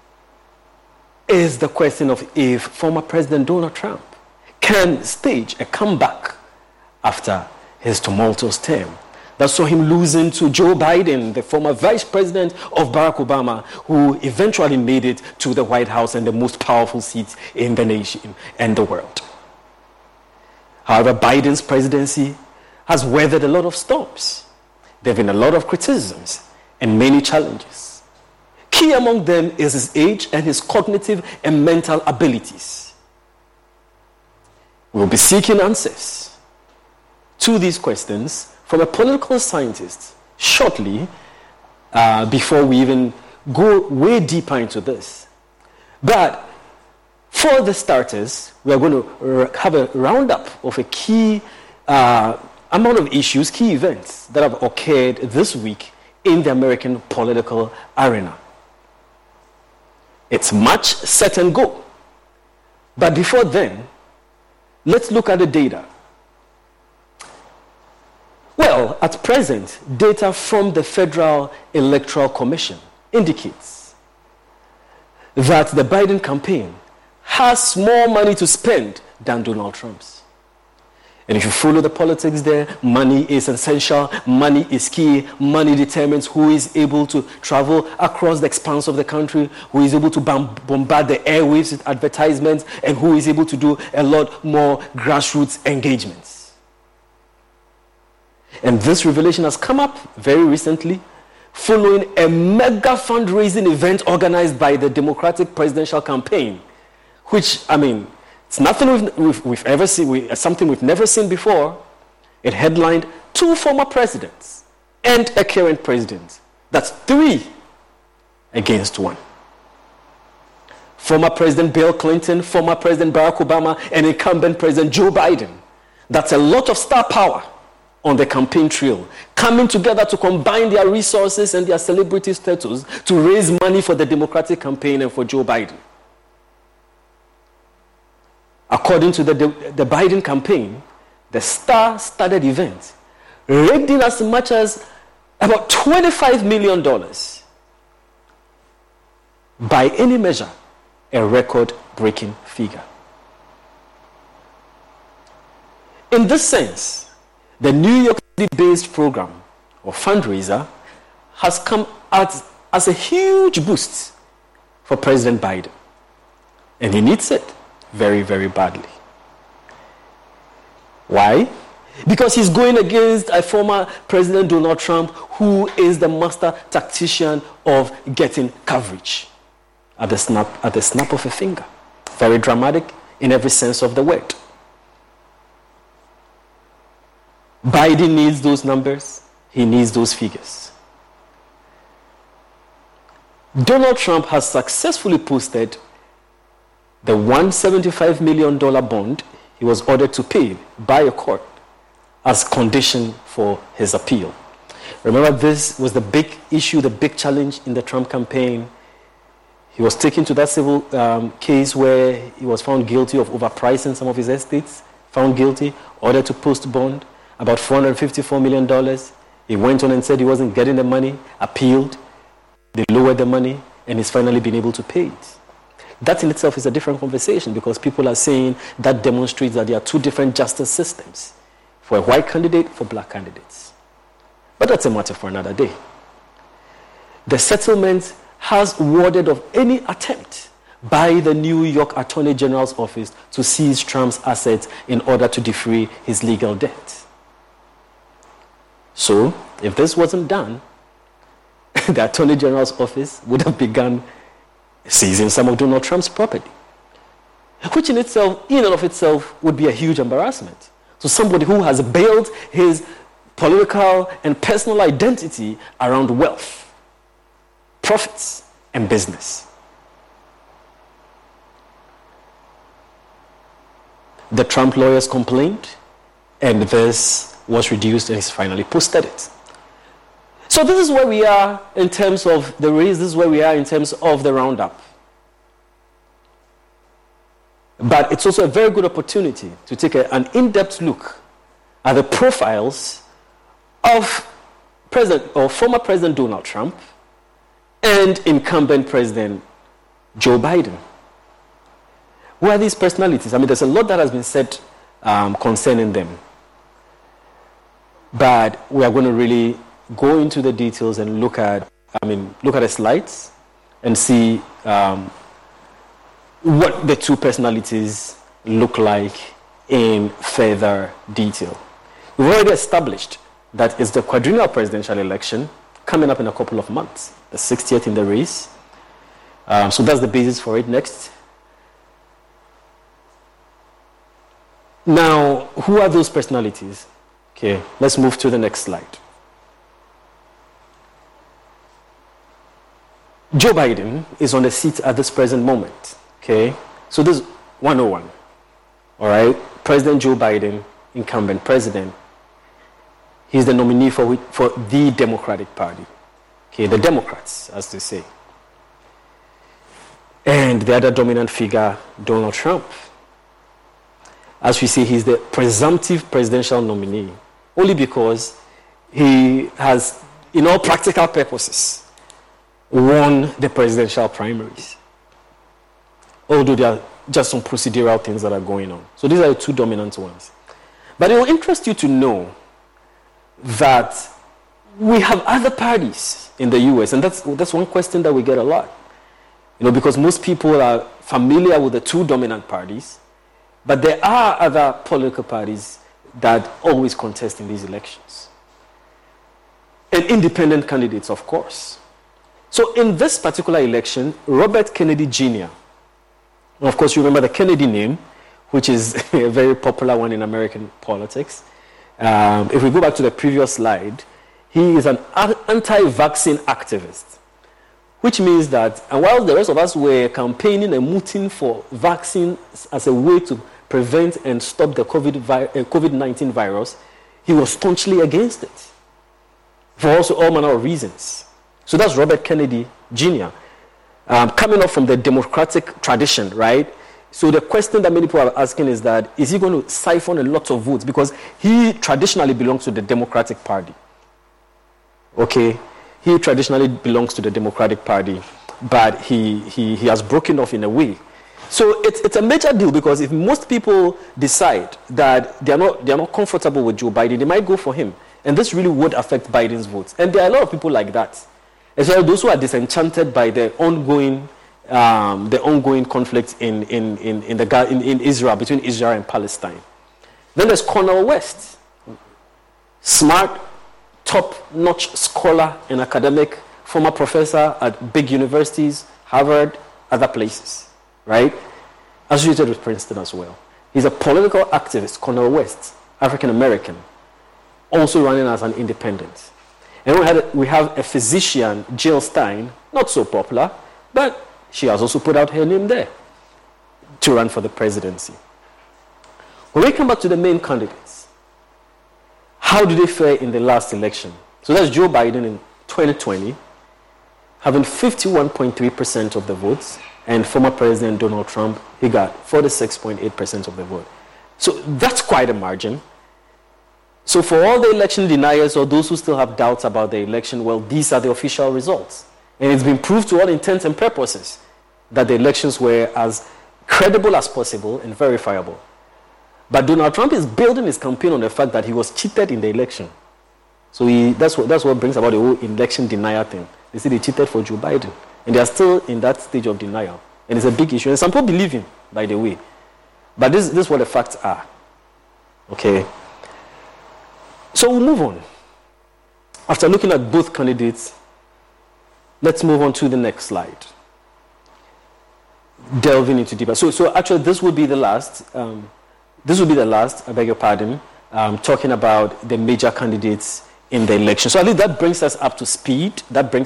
is the question of if former President Donald Trump can stage a comeback after his tumultuous term that saw him losing to Joe Biden, the former vice president of Barack Obama, who eventually made it to the White House and the most powerful seat in the nation and the world. However, Biden's presidency has weathered a lot of storms. There have been a lot of criticisms and many challenges. Key among them is his age and his cognitive and mental abilities. We'll be seeking answers to these questions from a political scientist shortly before we even go way deeper into this. But for the starters, we are going to have a roundup of a key amount of issues, key events that have occurred this week in the American political arena. It's match, set, and go. But before then, let's look at the data. Well, at present, data from the Federal Electoral Commission indicates that the Biden campaign has more money to spend than Donald Trump's. And if you follow the politics there, money is essential, money is key, money determines who is able to travel across the expanse of the country, who is able to bombard the airwaves with advertisements, and who is able to do a lot more grassroots engagements. And this revelation has come up very recently following a mega fundraising event organized by the Democratic presidential campaign, which, it's nothing we've ever seen, something we've never seen before. It headlined two former presidents and a current president. That's 3 against 1. Former President Bill Clinton, former President Barack Obama, and incumbent President Joe Biden. That's a lot of star power on the campaign trail, coming together to combine their resources and their celebrity status to raise money for the Democratic campaign and for Joe Biden. According to the Biden campaign, the star-studded event raked in as much as about $25 million. By any measure, a record-breaking figure. In this sense, the New York City-based program or fundraiser has come out as a huge boost for President Biden. And he needs it very, very badly. Why? Because he's going against a former President Donald Trump, who is the master tactician of getting coverage at the snap of a finger. Very dramatic in every sense of the word. Biden needs those numbers. He needs those figures. Donald Trump has successfully posted the $175 million bond he was ordered to pay by a court as condition for his appeal. Remember, this was the big issue, the big challenge in the Trump campaign. He was taken to that civil case where he was found guilty of overpricing some of his estates, found guilty, ordered to post bond, about $454 million. He went on and said he wasn't getting the money, appealed, they lowered the money, and he's finally been able to pay it. That in itself is a different conversation, because people are saying that demonstrates that there are two different justice systems. For a white candidate, for black candidates. But that's a matter for another day. The settlement has warded off any attempt by the New York Attorney General's office to seize Trump's assets in order to defray his legal debt. So, if this wasn't done, the Attorney General's office would have begun seizing some of Donald Trump's property, which in and of itself would be a huge embarrassment to somebody who has built his political and personal identity around wealth, profits, and business. The Trump lawyers complained, and this was reduced, and he's finally posted it. So this is where we are in terms of the race, this is where we are in terms of the roundup. But it's also a very good opportunity to take an in-depth look at the profiles of former President Donald Trump and incumbent President Joe Biden. Who are these personalities? I mean, there's a lot that has been said concerning them. But we are going to really go into the details and look at the slides and see what the two personalities look like in further detail. We've already established that it's the quadrennial presidential election coming up in a couple of months, the 60th in the race. So that's the basis for it. Next. Now, who are those personalities? Okay, let's move to the next slide. Joe Biden is on the seat at this present moment. Okay, so this is 101. All right, President Joe Biden, incumbent president. He's the nominee for the Democratic Party. Okay, the Democrats, as they say. And the other dominant figure, Donald Trump. As we see, he's the presumptive presidential nominee, only because he has, in all practical purposes, won the presidential primaries. Although there are just some procedural things that are going on. So these are the two dominant ones. But it will interest you to know that we have other parties in the US, and that's one question that we get a lot. Because most people are familiar with the two dominant parties, but there are other political parties that always contest in these elections. And independent candidates, of course. So in this particular election, Robert Kennedy Jr., and of course you remember the Kennedy name, which is a very popular one in American politics. If we go back to the previous slide, he is an anti-vaccine activist, which means that, and while the rest of us were campaigning and mooting for vaccines as a way to prevent and stop the COVID-19 virus, he was staunchly against it for also all manner of reasons. So that's Robert Kennedy Jr., coming up from the Democratic tradition, right? So the question that many people are asking is that, is he going to siphon a lot of votes? Because he traditionally belongs to the Democratic Party. Okay? He traditionally belongs to the Democratic Party, but he has broken off in a way. So it's a major deal, because if most people decide that they're not comfortable with Joe Biden, they might go for him. And this really would affect Biden's votes. And there are a lot of people like that. As well, those who are disenchanted by the ongoing conflict in Israel, between Israel and Palestine. Then there's Cornel West, smart, top-notch scholar and academic, former professor at big universities, Harvard, other places, right? Associated with Princeton as well. He's a political activist, Cornel West, African-American, also running as an independent. And we have a physician, Jill Stein, not so popular, but she has also put out her name there to run for the presidency. When we come back to the main candidates, how did they fare in the last election? So that's Joe Biden in 2020, having 51.3% of the votes, and former President Donald Trump, he got 46.8% of the vote. So that's quite a margin. So for all the election deniers or those who still have doubts about the election, well, these are the official results. And it's been proved to all intents and purposes that the elections were as credible as possible and verifiable. But Donald Trump is building his campaign on the fact that he was cheated in the election. So that's what brings about the whole election denial thing. They say they cheated for Joe Biden. And they are still in that stage of denial. And it's a big issue. And some people believe him, by the way. But this is what the facts are. Okay? So we'll move on. After looking at both candidates, let's move on to the next slide. Delving into deeper. So actually, this will be the last. I beg your pardon. Talking about the major candidates in the election. So I think that brings us up to speed.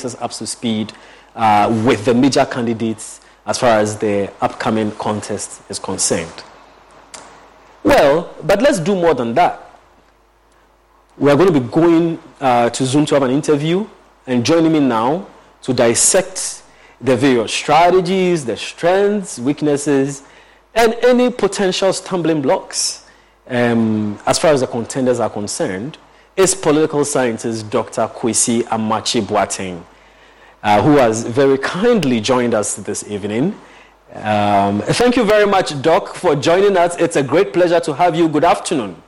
With the major candidates as far as the upcoming contest is concerned. Well, but let's do more than that. We are going to be going to Zoom to have an interview, and joining me now to dissect the various strategies, the strengths, weaknesses, and any potential stumbling blocks as far as the contenders are concerned is political scientist Dr. Kwesi Amakye-Boateng, who has very kindly joined us this evening. Thank you very much, Doc, for joining us. It's a great pleasure to have you. Good afternoon.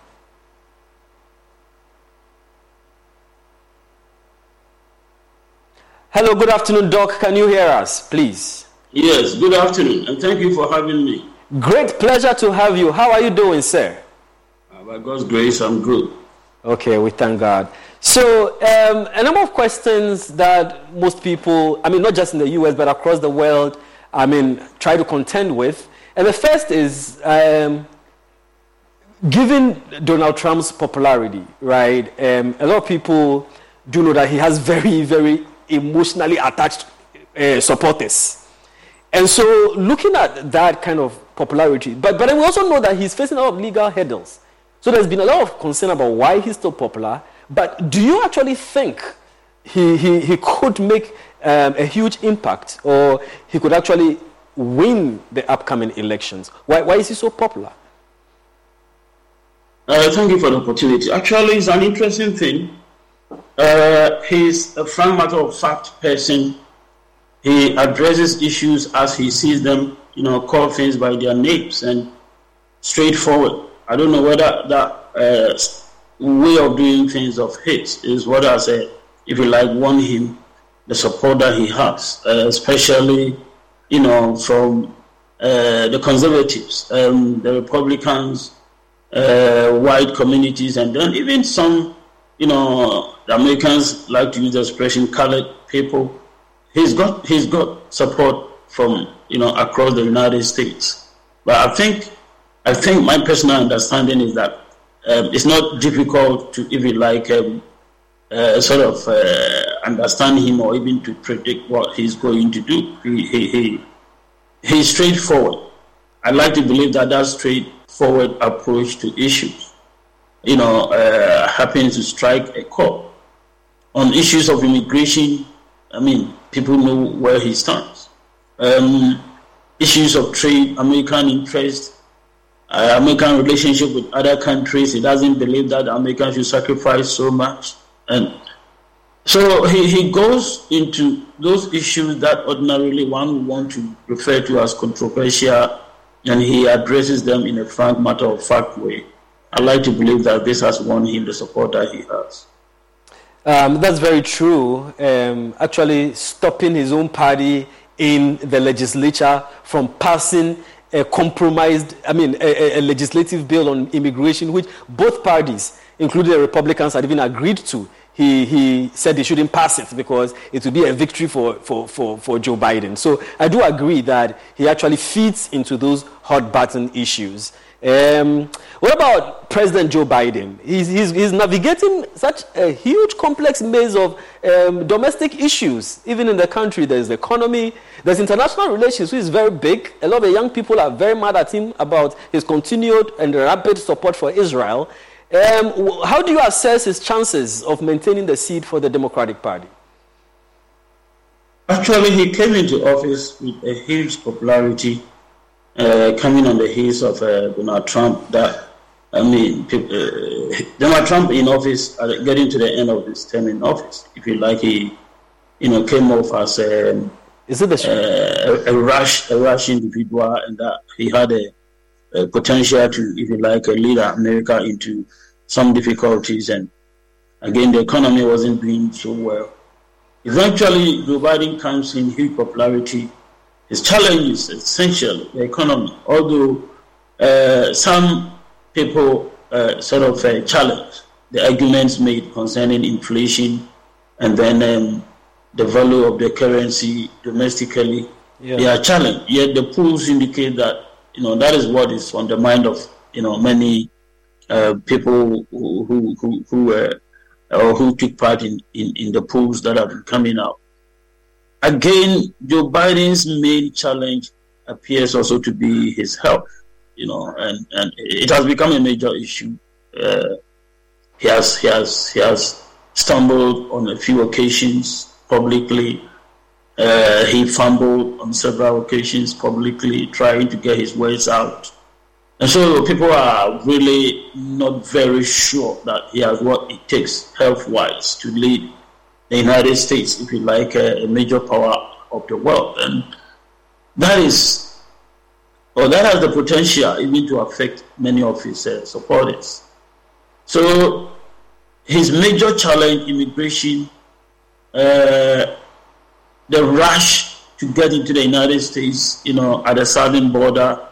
Hello, good afternoon, Doc. Can you hear us, please? Yes, good afternoon, and thank you for having me. Great pleasure to have you. How are you doing, sir? By God's grace, I'm good. Okay, we thank God. So, a number of questions that most people, not just in the US, but across the world, try to contend with. And the first is, given Donald Trump's popularity, right, a lot of people do know that he has very, very emotionally attached supporters. And so, looking at that kind of popularity, but then we also know that he's facing a lot of legal hurdles. So there's been a lot of concern about why he's still popular. But do you actually think he could make a huge impact, or he could actually win the upcoming elections? Why is he so popular? Thank you for the opportunity. Actually, it's an interesting thing. He's a frank matter of fact person. He addresses issues as he sees them, call things by their names and straightforward. I don't know whether that way of doing things of his is what has, if you like, won him the support that he has, especially, from the conservatives, the Republicans, white communities, and then even some, the Americans like to use the expression colored people. He's got support from, across the United States. But I think my personal understanding is that it's not difficult to even understand him or even to predict what he's going to do. He's straightforward. I like to believe that straightforward approach to issues, happens to strike a chord. On issues of immigration, people know where he stands. Issues of trade, American interest, American relationship with other countries, he doesn't believe that Americans should sacrifice so much. And so he goes into those issues that ordinarily one would want to refer to as controversial, and he addresses them in a frank matter of fact way. I like to believe that this has won him the support that he has. That's very true. Actually stopping his own party in the legislature from passing a compromised, a legislative bill on immigration, which both parties, including the Republicans, had even agreed to. He said he shouldn't pass it because it would be a victory for Joe Biden. So I do agree that he actually feeds into those hot button issues. What about President Joe Biden? He's navigating such a huge complex maze of domestic issues. Even in the country, there's the economy, there's international relations, which is very big. A lot of the young people are very mad at him about his continued and rapid support for Israel. How do you assess his chances of maintaining the seat for the Democratic Party? Actually, he came into office with a huge popularity, coming on the heels of Donald Trump. Donald Trump in office, getting to the end of his term in office, if you like, he, came off as a rash individual, and that he had potential to, if you like, lead America into some difficulties. And again, the economy wasn't doing so well. Eventually, Joe Biden comes in huge popularity. His challenge is essentially the economy, although some people sort of challenge the arguments made concerning inflation and then the value of the currency domestically. Yeah. They are challenged. Yet the polls indicate that that is what is on the mind of many people who took part in the polls that have been coming out. Again, Joe Biden's main challenge appears also to be his health, and it has become a major issue. He has stumbled on a few occasions publicly. He fumbled on several occasions publicly, trying to get his words out. And so people are really not very sure that he has what it takes health-wise to lead the United States, if you like, a major power of the world. And that has the potential even to affect many of his supporters. So his major challenge, immigration, the rush to get into the United States, at the southern border.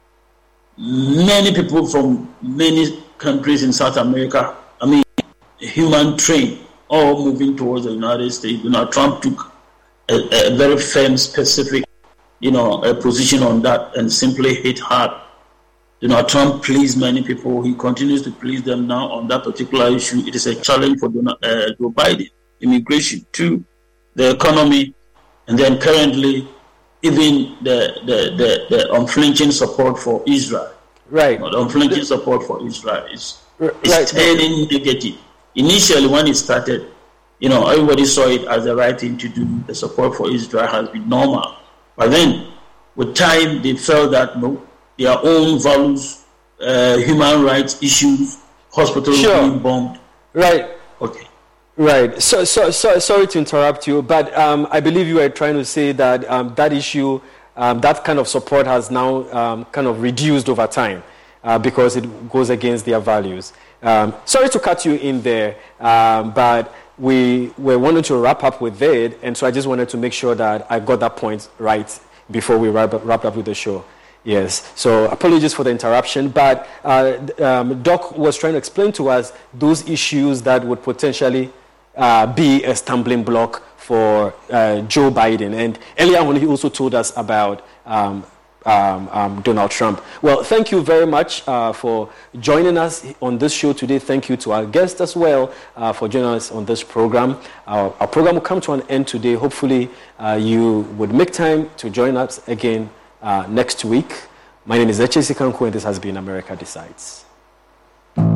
Many people from many countries in South America, human train, all moving towards the United States. Trump took a very firm, specific, a position on that and simply hit hard. Trump pleased many people. He continues to please them now on that particular issue. It is a challenge for Joe Biden. Immigration, too, the economy, and then currently even the unflinching support for Israel. Right. The unflinching support for Israel is turning negative. Initially, when it started, everybody saw it as the right thing to do. The support for Israel has been normal. But then, with time, they felt that their own values, human rights issues, hospitals being bombed. Right. Okay. Right. So sorry to interrupt you, but I believe you were trying to say that that issue, that kind of support has now kind of reduced over time because it goes against their values. Sorry to cut you in there, but we were wanting to wrap up with it, and so I just wanted to make sure that I got that point right before we wrap up with the show. Yes, so apologies for the interruption, but Doc was trying to explain to us those issues that would potentially be a stumbling block for Joe Biden. And earlier on, he also told us about Donald Trump. Well, thank you very much for joining us on this show today. Thank you to our guests as well for joining us on this program. Our program will come to an end today. Hopefully, you would make time to join us again next week. My name is Eche Sikanku, and this has been America Decides.